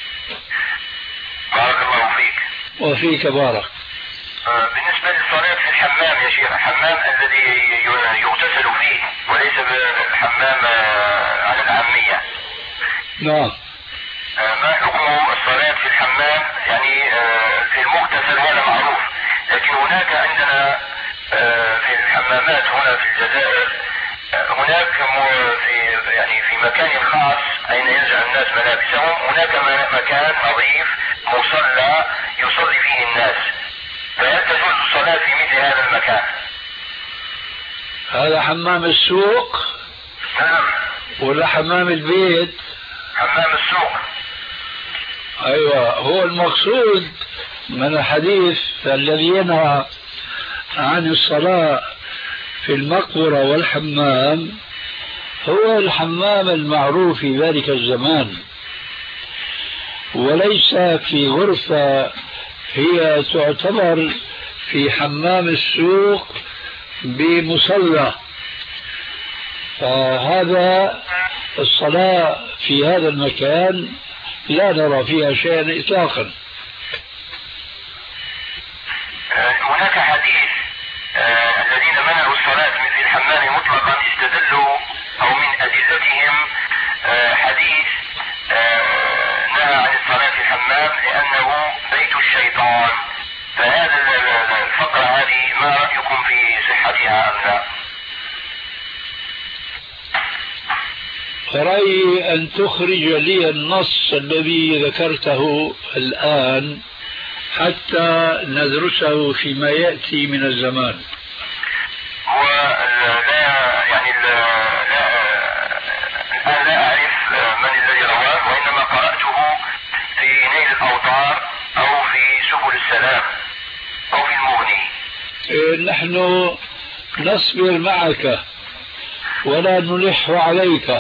بارك الله فيك. وفيك بارك. بالنسبة للصلاة في الحمام يا شيخ، الحمام الذي يغتسل فيه وليس بالحمام على العامية. نعم. ما حكم الصلاة في الحمام؟ يعني في المغتسل هذا معروف، لكن هناك عندنا في الحمامات هنا في الجزائر هناك في يعني في مكان خاص أين ينزع الناس ملابسهم، هناك مكان نظيف مصلى يصلي فيه الناس، فهل تجوز الصلاة في مثل هذا المكان؟ هذا حمام السوق؟ نعم. ولا حمام البيت؟ حمام السوق. أيوة، هو المقصود من الحديث الذي ينهى عن الصلاة في المقبرة والحمام هو الحمام المعروف في ذلك الزمان، وليس في غرفة هي تعتبر في حمام السوق بمصلى. فهذا الصلاة في هذا المكان لا نرى فيها شيئا إطلاقا. هناك حديث آه الذين منعوا الصلاة في الحمام مطلقا استدلوا أو من أدلتهم آه حديث آه نهى عن الصلاة في الحمام لأنه بيت الشيطان. فهذا الفقرة هذه ما رأيكم في صحتها أم لا؟ رأيي أن تخرج لي النص الذي ذكرته الآن حتى ندرسه فيما يأتي من الزمان. هو لا يعني لا الآن لا أعرف من الذي رواه، وإنما قرأته في نيل الأوطار أو في سبل السلام أو في المغني. إيه نحن نصبر معك ولا نلح عليك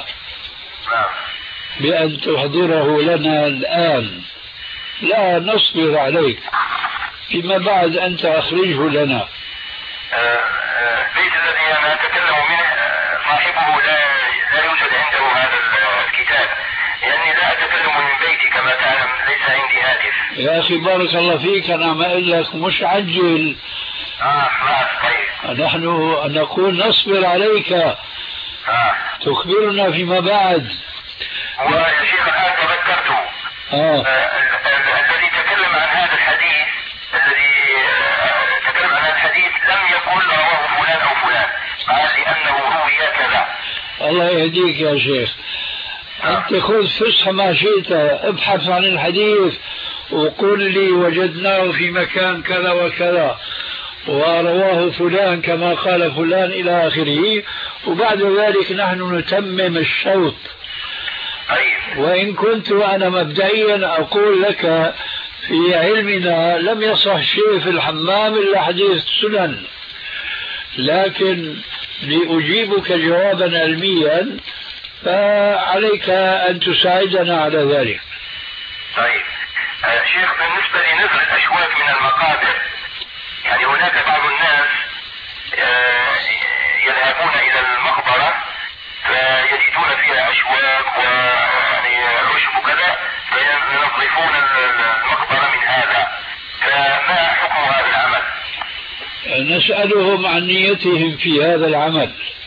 بأن تحضره لنا الآن، لا نصبر عليك، فيما بعد أنت أخرجه لنا. البيت الذي أنا أتكلم منه صاحبه لا لا يوجد عنده هذا الكتاب، لأني لا أتكلم من بيتي كما تعلم، ليس عندي هاتف. يا أخي بارك الله فيك، أنا ما أقول لك مش عجل. آه خلاص طيب. نحن نقول نصبر عليك. آه. تخبرنا فيما بعد. ويا شيخ الآن تذكرته. آه. الذي تكلم عن هذا الحديث الذي تكلم عن هذا الحديث لم يقل رواه فلان أو فلان، قال لأنه روي كذا. الله يهديك يا شيخ. آه. أنت خذ فسح ما شئت، ابحث عن الحديث وقل لي وجدناه في مكان كذا وكذا ورواه فلان كما قال فلان إلى آخره، وبعد ذلك نحن نتمم الشوط. وإن كنت أنا مبدئيا أقول لك في علمنا لم يصح شيء في الحمام إلا حديث السنن، لكن لأجيبك جوابا علميا فعليك أن تساعدنا على ذلك. طيب آه شيخ، بالنسبة لنزل الأشواك من المقابر، يعني هناك بعض الناس آه يذهبون إلى المقبرة فيجدون فيها أشواك ويعني عشب وكذا فينظفون المقبرة من هذا، فما حكم هذا العمل؟ نسألهم عن نيتهم في هذا العمل،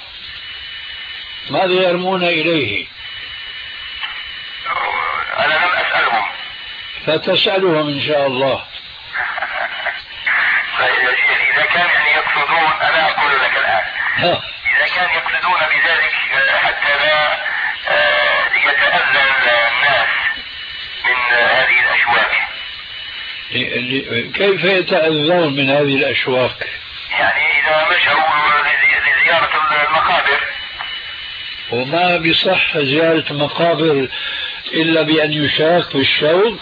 ماذا يرمون إليه؟ أنا لم أسألهم. فتسألهم إن شاء الله. إذا كان يعني يقصدون، أنا أقول لك الآن إذا كان يقصدون بذلك حتى لا يتأذى الناس من هذه الأشواك. كيف يتأذون من هذه الأشواك؟ يعني إذا مشوا لزيارة المقابر. وما بصح زيارة المقابر إلا بأن يشاك بالشوك.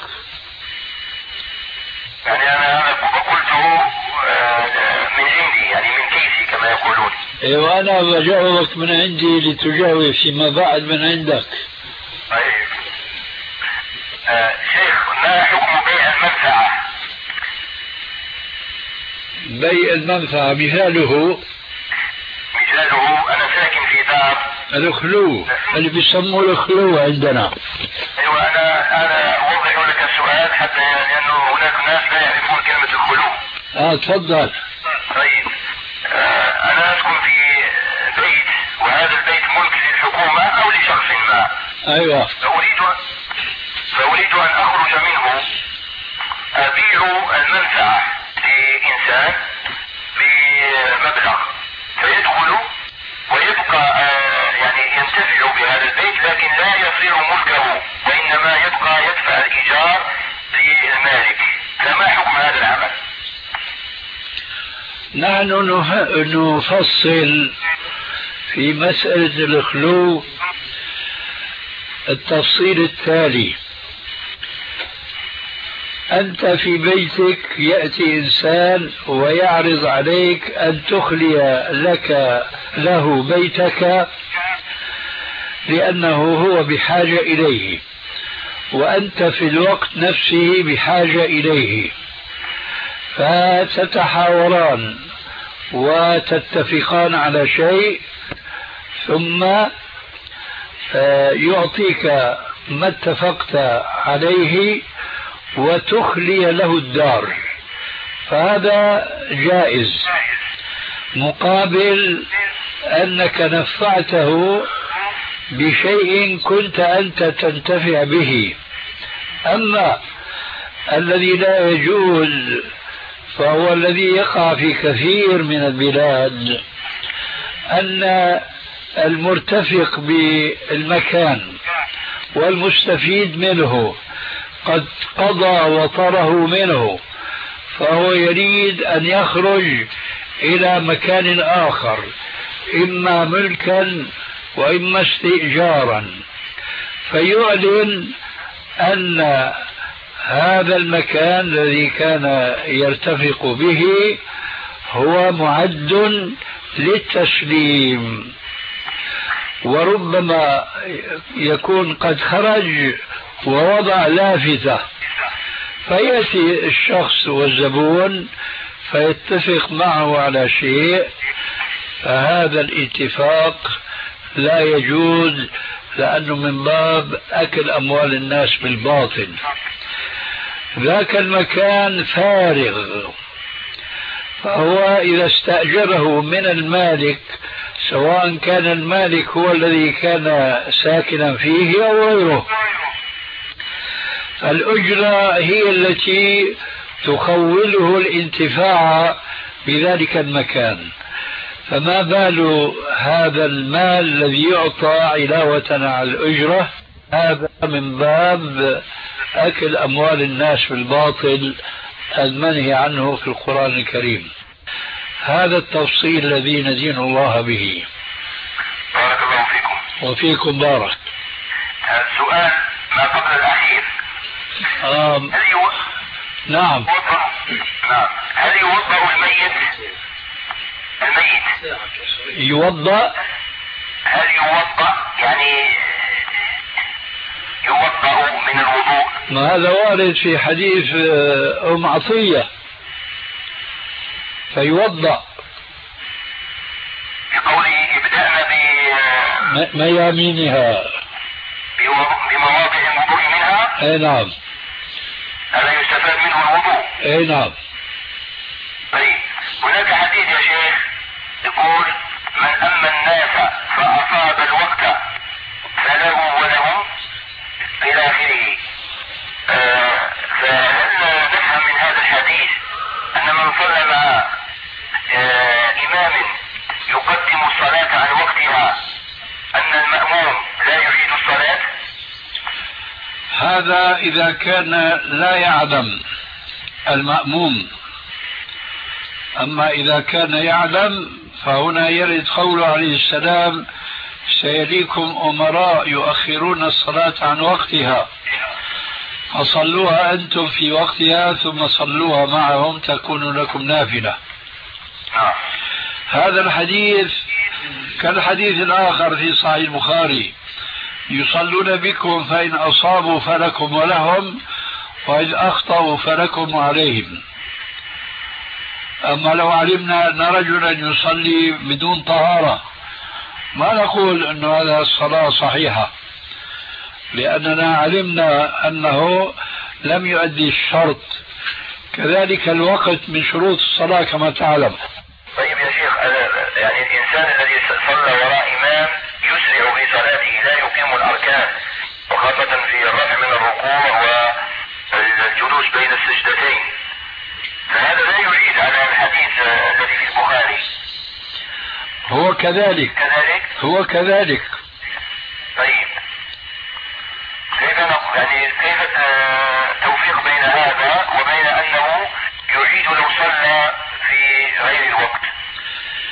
يعني أنا قلته من عندي، يعني من كيسي كما يقولون. ايوه انا بجاوبك من عندي لتجاوب فيما بعد من عندك. طيب آه شيخ، ما حكم بيع المنفعة؟ بيع المنفعة مثاله مثاله أنا ساكن في دار الخلو اللي بيسموه الخلو عندنا. ايوه انا انا اوضح لك السؤال حتى لانه هناك ناس لا يعرفون كلمة الخلو. اه تفضل. طيب آه انا اسكن في بيت، وهذا البيت ملك للحكومة او لشخص ما. ايوه. فاريد فاريد ان اخرج منه، ابيع المنفعة لانسان بمبلغ فيدخل ويبقى آه يعني ينتفع بهذا البيت، لكن لا يصير ملكه وإنما يبقى يدفع الإيجار للمالك. فما حكم هذا العمل؟ نحن نفصل في مسألة الخلو التفصيل التالي: أنت في بيتك يأتي إنسان ويعرض عليك أن تخلي لك له بيتك لأنه هو بحاجة إليه، وأنت في الوقت نفسه بحاجة إليه، فتتحاوران وتتفقان على شيء، ثم يعطيك ما اتفقت عليه وتخلي له الدار، فهذا جائز، مقابل أنك نفعته بشيء كنت أنت تنتفع به. أما الذي لا يجوز فهو الذي يقع في كثير من البلاد، أن المرتفق بالمكان والمستفيد منه قد قضى وطره منه، فهو يريد أن يخرج إلى مكان آخر، إما ملكا وإما استئجارا، فيعلن أن هذا المكان الذي كان يرتفق به هو معد للتسليم، وربما يكون قد خرج ووضع لافتة، فيأتي الشخص والزبون فيتفق معه على شيء، فهذا الاتفاق لا يجوز، لأنه من باب أكل أموال الناس بالباطل. ذاك المكان فارغ، فهو إذا استأجره من المالك، سواء كان المالك هو الذي كان ساكنا فيه أو غيره، الأجرة هي التي تخوله الانتفاع بذلك المكان، فما بال هذا المال الذي يعطى علاوة على الأجرة؟ هذا من باب أكل أموال الناس بالباطل المنهي عنه في القرآن الكريم. هذا التفصيل الذي ندين الله به. بارك الله فيكم. وفيكم بارك. السؤال ما قبل الأخير. آم. هل يو... نعم. نعم. هل يوضأ الميت الميت يوضأ هل يوضأ يعني يوضأ من الوضوء؟ ما هذا وارد في حديث أم عطية، فيوضأ بقوله ابدأنا بميامينها بمواضع الوضوء منها. اي نعم. هذا يستفاد منه الوضوء. اي نعم. طيب هناك حديث يا شيخ يقول من أما الناس فأصاب الوقت فله ولهم إلى آخره. آه فهل نفهم من هذا الحديث أن من صلى مع آه إمام يقدم الصلاة عن وقتها أن المأموم لا يعيد الصلاة؟ هذا إذا كان لا يعلم المأموم، أما إذا كان يعلم فهنا يرد قوله عليه السلام سيليكم أمراء يؤخرون الصلاة عن وقتها فصلوها أنتم في وقتها ثم صلوها معهم تكون لكم نافلة. هذا الحديث كالحديث الآخر في صحيح البخاري يصلون بكم فإن أصابوا فلكم ولهم وإن أخطأوا فلكم وعليهم. أما لو علمنا أن رجلا يصلي بدون طهارة ما نقول أن هذا الصلاة صحيحة، لأننا علمنا أنه لم يؤدي الشرط، كذلك الوقت من شروط الصلاة كما تعلم. طيب يا شيخ يعني الإنسان الذي صلى وراء إمام يسرع في صلاته لا يقيم الأركان وخاصة في الرفع من الركوع والجلوس بين السجدتين، فهذا لا يعيد على الحديث الذي في البخاري. هو كذلك كذلك هو كذلك. طيب كيف يعني كيف التوفيق بين هذا وبين أنه يعيد لو صلى في غير الوقت؟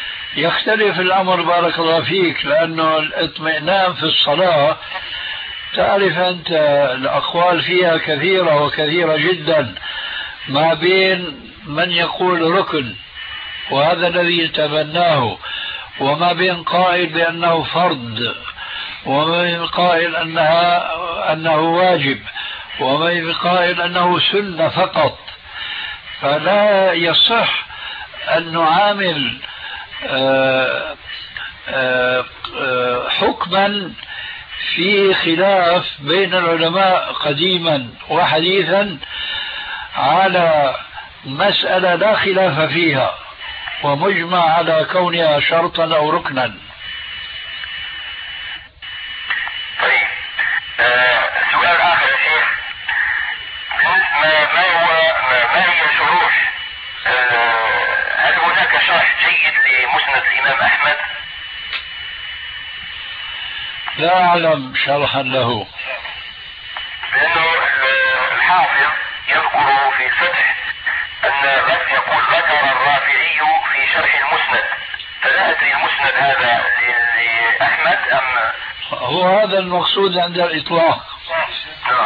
يختلف الأمر بارك الله فيك، لأنه الاطمئنان في الصلاة تعرف أنت الأقوال فيها كثيرة وكثيرة جدا، ما بين من يقول ركن وهذا الذي يتبناه، وما بين قائل بأنه فرض، وما بين قائل أنها أنه واجب، وما بين قائل أنه سنة فقط. فلا يصح أن نعامل آآ آآ حكما في خلاف بين العلماء قديما وحديثا على مسألة لا خلاف فيها ومجمع على كونها شرطا أو ركنا. طيب آه سؤال آخر يا شيخ، ما, ما هو ما, ما هي شروح آه هل هناك شرح جيد لمسند الإمام أحمد؟ لا أعلم شرحا له، لأنه الحافظ يذكر في الفتح أن بس يقول ذكر الرافعي في شرح المسند، فلا أدري المسند هذا لأحمد أم هو هذا المقصود عند الإطلاق. نعم.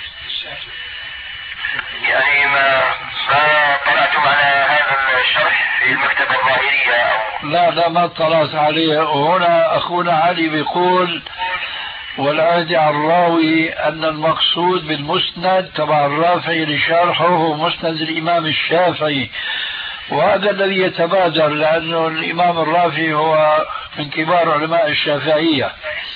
يعني ما ما طلعتم على هذا الشرح في المكتبة الظاهرية أو؟ لا لا ما اطلعت عليه. وهنا أخونا علي بيقول والعهد عن الراوي أن المقصود بالمسند تبع الرافعي لشرحه هو مسند الإمام الشافعي، وهذا الذي يتبادر لأنه الإمام الرافعي هو من كبار علماء الشافعية.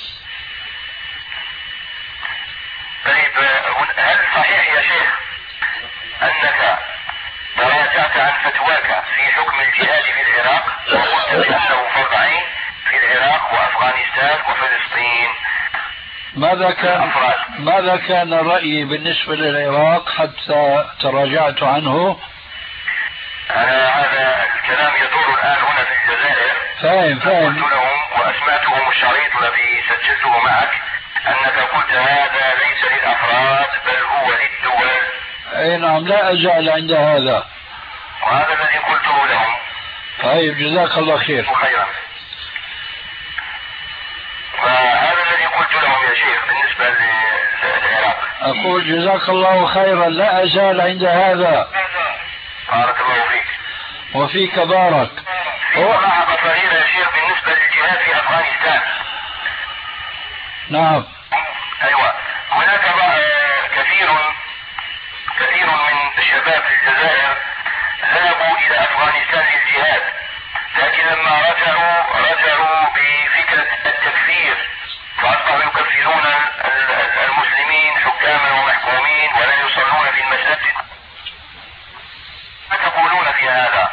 طيب هل صحيح يا شيخ أنك تراجعت عن فتواك في حكم الجهاد في العراق وقلت بأنه فرض عين في العراق وأفغانستان وفلسطين؟ ماذا كان ماذا كان رأيي بالنسبة للعراق حتى تراجعت عنه؟ أنا هذا الكلام يدور الآن هنا في الجزائر. فاهم فاهم. قلت لهم وأسمعتهم الشريط الذي سجلته معك أنك قلت هذا ليس للأفراد بل هو للدول. أي نعم، لا أزال عند هذا، وهذا الذي قلته لهم. طيب جزاك الله خير. خيرا. وهذا الذي قلت لهم يا شيخ بالنسبة للعراق. أقول جزاك الله خيرا، لا أزال عند هذا. بارك الله فيك. وفيك بارك. في ملاحظة صغيرة يا شيخ بالنسبة للجهاد في أفغانستان. نعم. أيوة، هناك كثير كثير من الشباب في الجزائر ذهبوا إلى أفغانستان للجهاد، لكن لما رجعوا رجعوا بفكرة التكفير، فأصبحوا يكفرون المسلمين حكاما ومحكومين ولا يصلون في المساجد. ما تقولون في هذا؟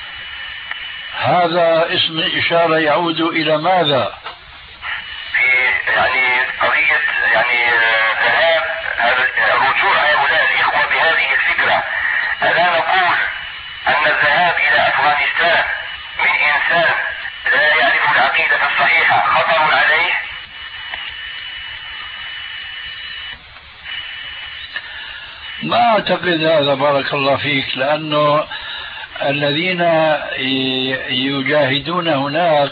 هذا اسم الإشارة يعود إلى ماذا؟ في يعني قضية يعني ذهاب رجوع هؤلاء الإخوة بهذه الفكرة. ألا نقول أن الذهاب إلى أفغانستان من إنسان لا يعرف العقيدة الصحيحة خطر عليه؟ ما أعتقد هذا بارك الله فيك، لأنه الذين يجاهدون هناك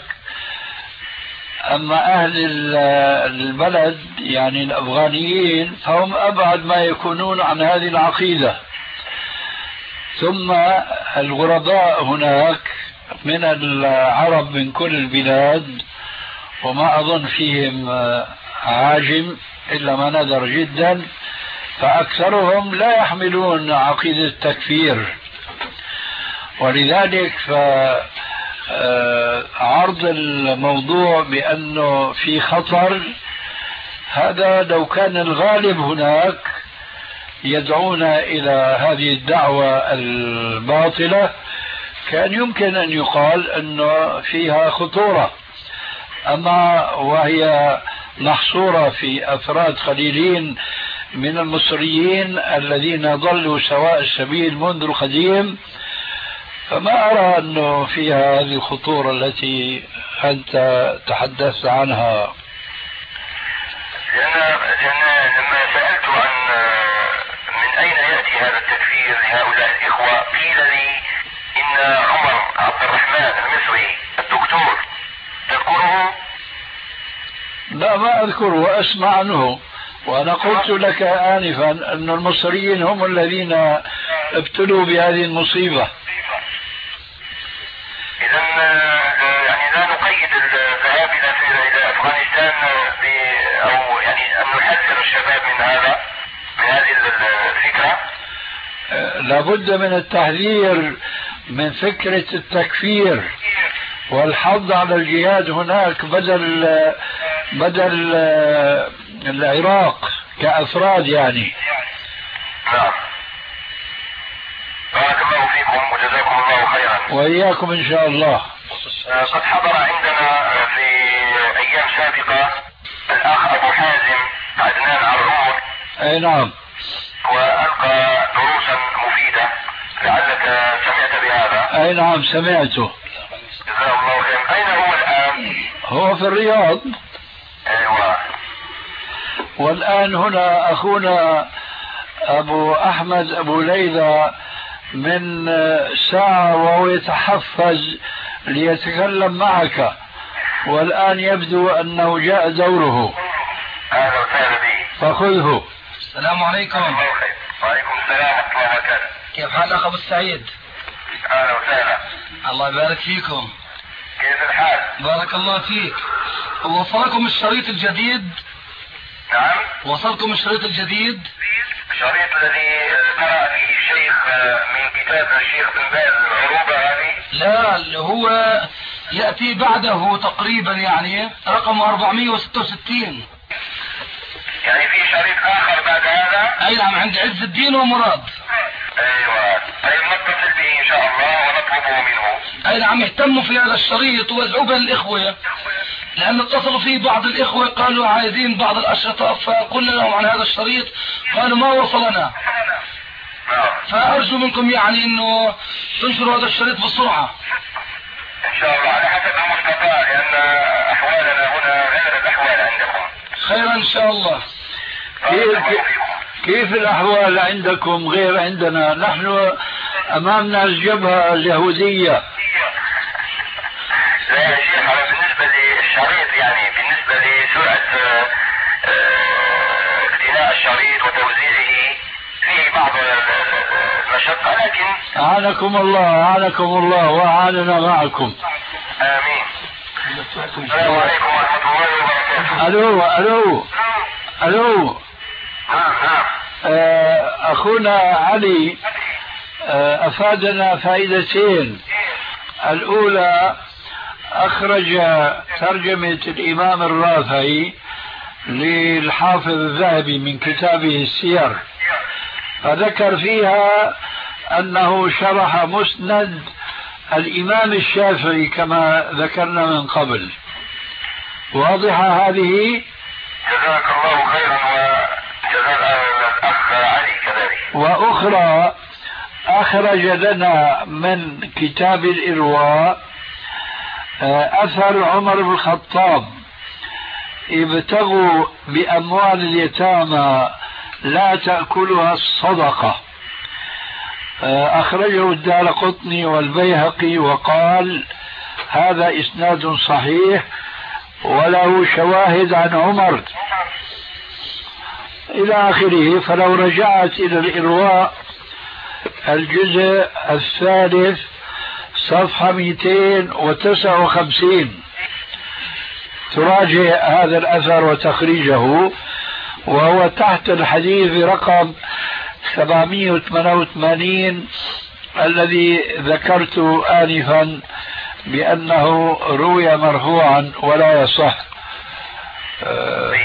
أما أهل البلد يعني الأفغانيين فهم أبعد ما يكونون عن هذه العقيدة. ثم الغرباء هناك من العرب من كل البلاد، وما أظن فيهم عاجم إلا ما نادر جدا، فأكثرهم لا يحملون عقيدة التكفير. ولذلك فعرض الموضوع بأنه في خطر، هذا لو كان الغالب هناك يدعون إلى هذه الدعوة الباطلة كان يمكن أن يقال أنه فيها خطورة. أما وهي محصورة في أفراد قليلين من المصريين الذين ضلوا سواء السبيل منذ القديم، فما أرى أنه فيها هذه الخطورة التي أنت تحدثت عنها. لأن لما سألت عن من أين يأتي هذا التكفير لهؤلاء الإخوة قيل لي إن عمر عبد الرحمن المصري الدكتور، تذكره؟ لا ما أذكره وأسمع عنه، وأنا قلت لك آنفا أن المصريين هم الذين ابتلوا بهذه المصيبة. إذا يعني لا نقيد الذهاب إلى أفغانستان أو يعني أن نحذر الشباب من هذا من هذه الفكرة. لابد من التحذير من فكرة التكفير والحض على الجهاد هناك بدل بدل العراق كأفراد يعني. نعم. بارك الله فيكم وجزاكم الله خيرا. وإياكم إن شاء الله. قد حضر عندنا في أيام سابقة الأخ أبو حازم عدنان عرور. أي نعم. وألقى دروسا مفيدة لعلك سمعت بهذا. أي نعم سمعته. جزاه الله خيرا. أين هو الآن؟ هو في الرياض. أيوة. والآن هنا أخونا أبو أحمد أبو ليلى من ساعة وهو يتحفز ليتكلم معك، والآن يبدو أنه جاء دوره. أهلا وسهلا به. فخذه. السلام عليكم. وعليكم السلام ورحمة الله وبركاته. كيف حال أخ أبو السعيد؟ أهلا وسهلا. الله يبارك فيكم. كيف الحال؟ بارك الله فيك. وصلكم الشريط الجديد؟ نعم. وصلكم الشريط الجديد؟ الشريط الذي قرأ فيه الشيخ من كتاب الشيخ بن باز العروبة هذه؟ لا، اللي هو يأتي بعده تقريبا يعني رقم أربعمائة وستة وستين. يعني في شريط آخر بعد هذا؟ أي نعم، عند عز الدين ومراد. أيوة. طيب نتصل به إن شاء الله ونطلبه منه. أي نعم، اهتموا في هذا الشريط وادعوا به الإخوة، لأن اتصلوا فيه بعض الإخوة قالوا عايزين بعض الأشرطة، فقلنا لهم عن هذا الشريط قالوا ما وصلنا. فأرجو منكم يعني أنه تنشروا هذا الشريط بسرعة. إن شاء الله على حسب المستطاع، لأن أحوالنا هنا غير الأحوال عندكم. خيرا إن شاء الله. كيف, كيف الأحوال عندكم غير عندنا؟ نحن أمامنا الجبهة اليهودية. لا يا شيخ، على بالنسبة للشريط يعني بالنسبة لسرعة اقتناء الشريط وتوزيعه فيه بعض المشقة، لكن أعانكم الله أعانكم الله وأعاننا معكم. آمين. السلام عليكم ورحمة الله وبركاته. ألو ألو ألو. نعم نعم. أخونا علي أفادنا فائدتين. الأولى أخرج ترجمة الإمام الرافعي للحافظ الذهبي من كتابه السير، فذكر فيها أنه شرح مسند الإمام الشافعي كما ذكرنا من قبل. واضحة هذه؟ جزاك الله خيرا وجزاك الأخ علي كذلك. وأخرى أخرج لنا من كتاب الإرواء أثر عمر بن الخطاب: ابتغوا بأموال اليتامى لا تأكلها الصدقة. أخرجه الدارقطني والبيهقي وقال هذا إسناد صحيح وله شواهد عن عمر إلى آخره. فلو رجعت إلى الإرواء الجزء الثالث صفحة مئتين وتسعة وخمسين تراجع هذا الأثر وتخريجه، وهو تحت الحديث رقم سبعمائة وثمانية وثمانين الذي ذكرت آنفا بأنه روي مرفوعا ولا يصح. آه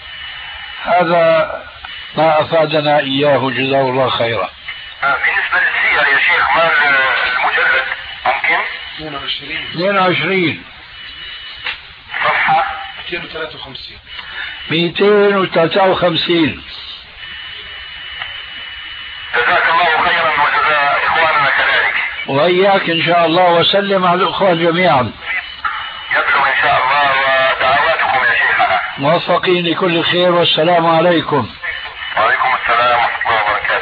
هذا ما أفادنا إياه جزاه الله خيرا. بالنسبة للسير يا شيخ، ما المجلد ممكن؟ اثنين وعشرين اثنين وعشرين صفحة مئتين وثلاثة وخمسين مئتين وثلاثة وخمسين. جزاك الله خيرا وجزاء إخواننا كذلك. وإياك إن شاء الله، وسلم على الأخوة جميعا. يطلب إن شاء الله ودعواتكم يا شيخنا. موفقين لكل خير، والسلام عليكم. وعليكم السلام ورحمة الله وبركاته.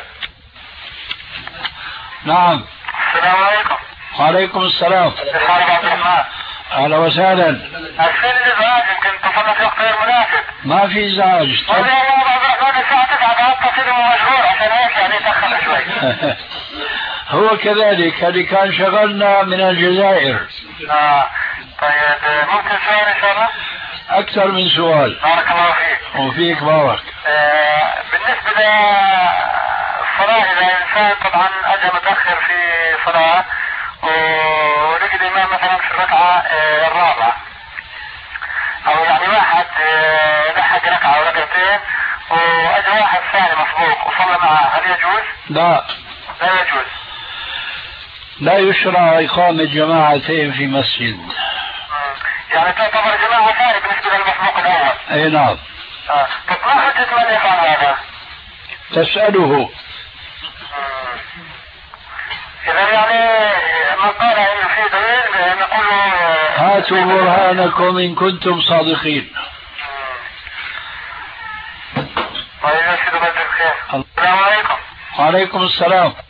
نعم. السلام عليكم. وعليكم السلام. أهلا وسهلا. أرسل لي إزعاج، يمكن اتصلنا في وقت غير مناسب. ما في إزعاج. كان الساعة تسعة اتصل ومشغول عشان هيك يعني تأخر شوي. هو كذلك، هذه كان شغلنا من الجزائر. اه طيب ممكن سؤال ان شاء الله؟ أكثر من سؤال. بارك الله فيك. وفيك بارك. آه بالنسبة للصلاة، إذا إنسان طبعا أجى متأخر في صلاة ولقي الإمام مثلا في الركعة آه الرابعة، أو يعني واحد آه لحق ركعة وركعتين وأجى واحد ثاني مسبوق وصلى معه، هل يجوز؟ لا لا يجوز. لا يشرع إقامة جماعتين في مسجد. يعني تعتبر جماعة ثانية بالنسبة للمسبوق الأول. أي نعم. آه. طب ما حجة من يفعل هذا؟ تسأله. إذا يعني من قال إن في دليل نقول هاتوا برهانكم إن كنتم صادقين. طيب يا سيدي، الله يجزيك خير. السلام عليكم. وعليكم السلام.